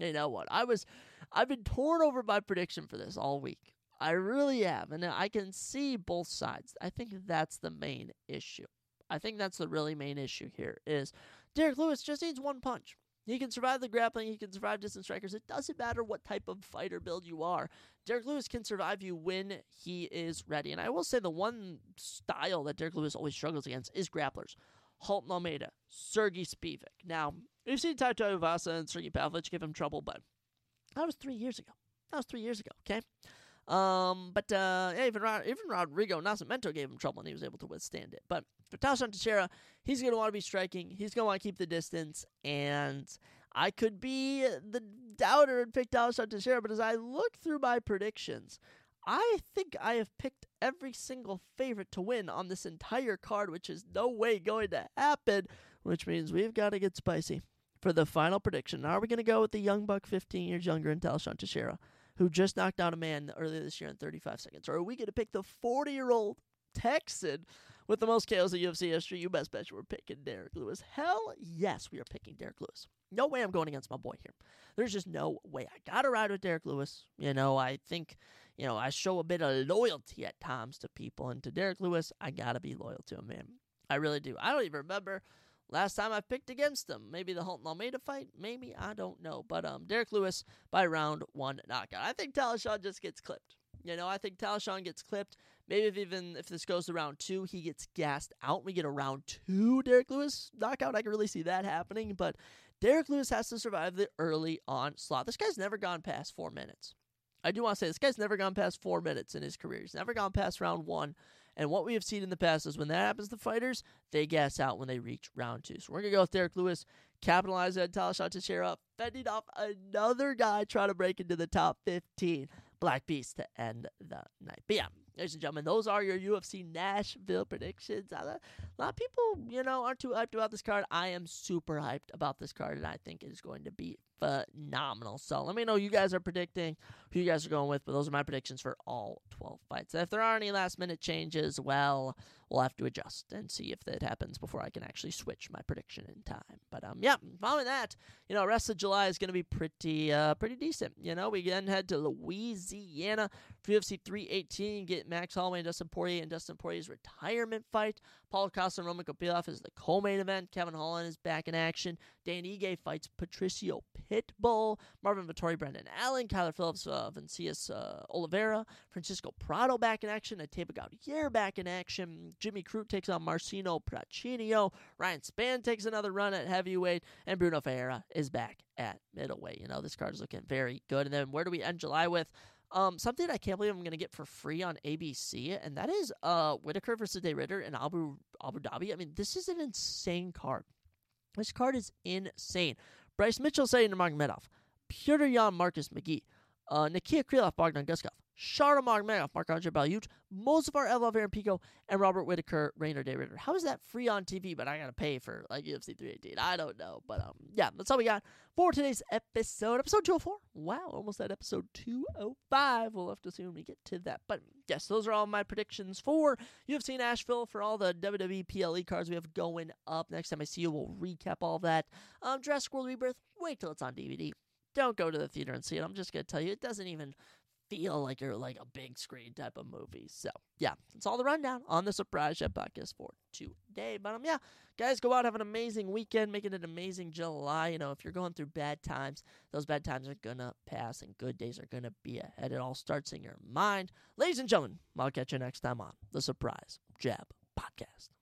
I've been torn over my prediction for this all week. I really have, and I can see both sides. I think that's the main issue. I think that's the really main issue here is Derek Lewis just needs one punch. He can survive the grappling. He can survive distance strikers. It doesn't matter what type of fighter build you are. Derek Lewis can survive you when he is ready. And I will say the one style that Derek Lewis always struggles against is grapplers. Halton Almeida, Sergey Spivak. Now, we've seen Tai Tuivasa and Sergey Pavlovich give him trouble, but that was 3 years ago. Okay? Even Rodrigo Nascimento gave him trouble, and he was able to withstand it. But for Talashan Teixeira, he's going to want to be striking. He's going to want to keep the distance, and I could be the doubter and pick Talashan Teixeira, but as I look through my predictions, I think I have picked every single favorite to win on this entire card, which is no way going to happen, which means we've got to get spicy for the final prediction. Now, are we going to go with the young buck, 15 years younger, in Talashan Teixeira, who just knocked out a man earlier this year in 35 seconds? Or are we going to pick the 40-year-old Texan with the most KOs in UFC history? You best bet you we're picking Derek Lewis. Hell yes, we are picking Derek Lewis. No way I'm going against my boy here. There's just no way. I got to ride with Derek Lewis. I think, I show a bit of loyalty at times to people. And to Derek Lewis, I got to be loyal to him, man. I really do. I don't even remember last time I picked against him. Maybe the Halton Almeida fight? Maybe. I don't know. But Derek Lewis by round 1 knockout. I think Talashan just gets clipped. I think Talashan gets clipped. Maybe if this goes to round 2, he gets gassed out. We get a round 2 Derek Lewis knockout. I can really see that happening. But Derek Lewis has to survive the early onslaught. This guy's never gone past 4 minutes. I do want to say this guy's never gone past 4 minutes in his career. He's never gone past round 1. And what we have seen in the past is when that happens to fighters, they gas out when they reach round 2. So we're going to go with Derek Lewis, capitalize on Talashan Teixeira, fending off another guy trying to break into the top 15. Black Beast to end the night. But yeah, ladies and gentlemen, those are your UFC Nashville predictions. A lot of people, aren't too hyped about this card. I am super hyped about this card, and I think it is going to be phenomenal. So let me know who you guys are predicting, who you guys are going with, but those are my predictions for all 12 fights. And if there are any last-minute changes, well, we'll have to adjust and see if that happens before I can actually switch my prediction in time. But, following that, rest of July is going to be pretty decent. We then head to Louisiana for UFC 318, get Max Holloway and Dustin Poirier's retirement fight. Paulo Costa and Roman Kopylov is the co-main event. Kevin Holland is back in action. Dan Ige fights Patricio Pitbull. Marvin Vettori, Brendan Allen. Kyler Phillips, Vincius Oliveira. Francisco Prado back in action. Ateba Gaudier back in action. Jimmy Crute takes on Marcino Prachinio. Ryan Spann takes another run at heavyweight. And Bruno Ferreira is back at middleweight. This card is looking very good. And then where do we end July with? Something I can't believe I'm going to get for free on ABC, and that is Whitaker versus De Ridder in Abu Dhabi. I mean, this is an insane card. This card is insane. Bryce Mitchell, Saidy Nurmagomedov, Petr Yan, Marcus McGee, Nikia Krylov, Bogdan Guskov, Sharda Magomedov, Marc-Andre Baljuch, Mozafar Evloev, Pico, and Robert Whitaker, Rainer De Ridder. How is that free on TV, but I got to pay for UFC 318? I don't know. But that's all we got for today's episode. Episode 204. Wow, almost at episode 205. We'll have to see when we get to that. But yes, those are all my predictions for UFC Nashville, for all the WWE PLE cards we have going up. Next time I see you, we'll recap all of that. Jurassic World Rebirth, wait till it's on DVD. Don't go to the theater and see it. I'm just going to tell you, it doesn't even feel like you're like a big screen type of movie. So, that's all the rundown on the Surprise Jab podcast for today. But, guys, go out, have an amazing weekend, make it an amazing July. If you're going through bad times, those bad times are going to pass and good days are going to be ahead. It all starts in your mind. Ladies and gentlemen, I'll catch you next time on the Surprise Jab podcast.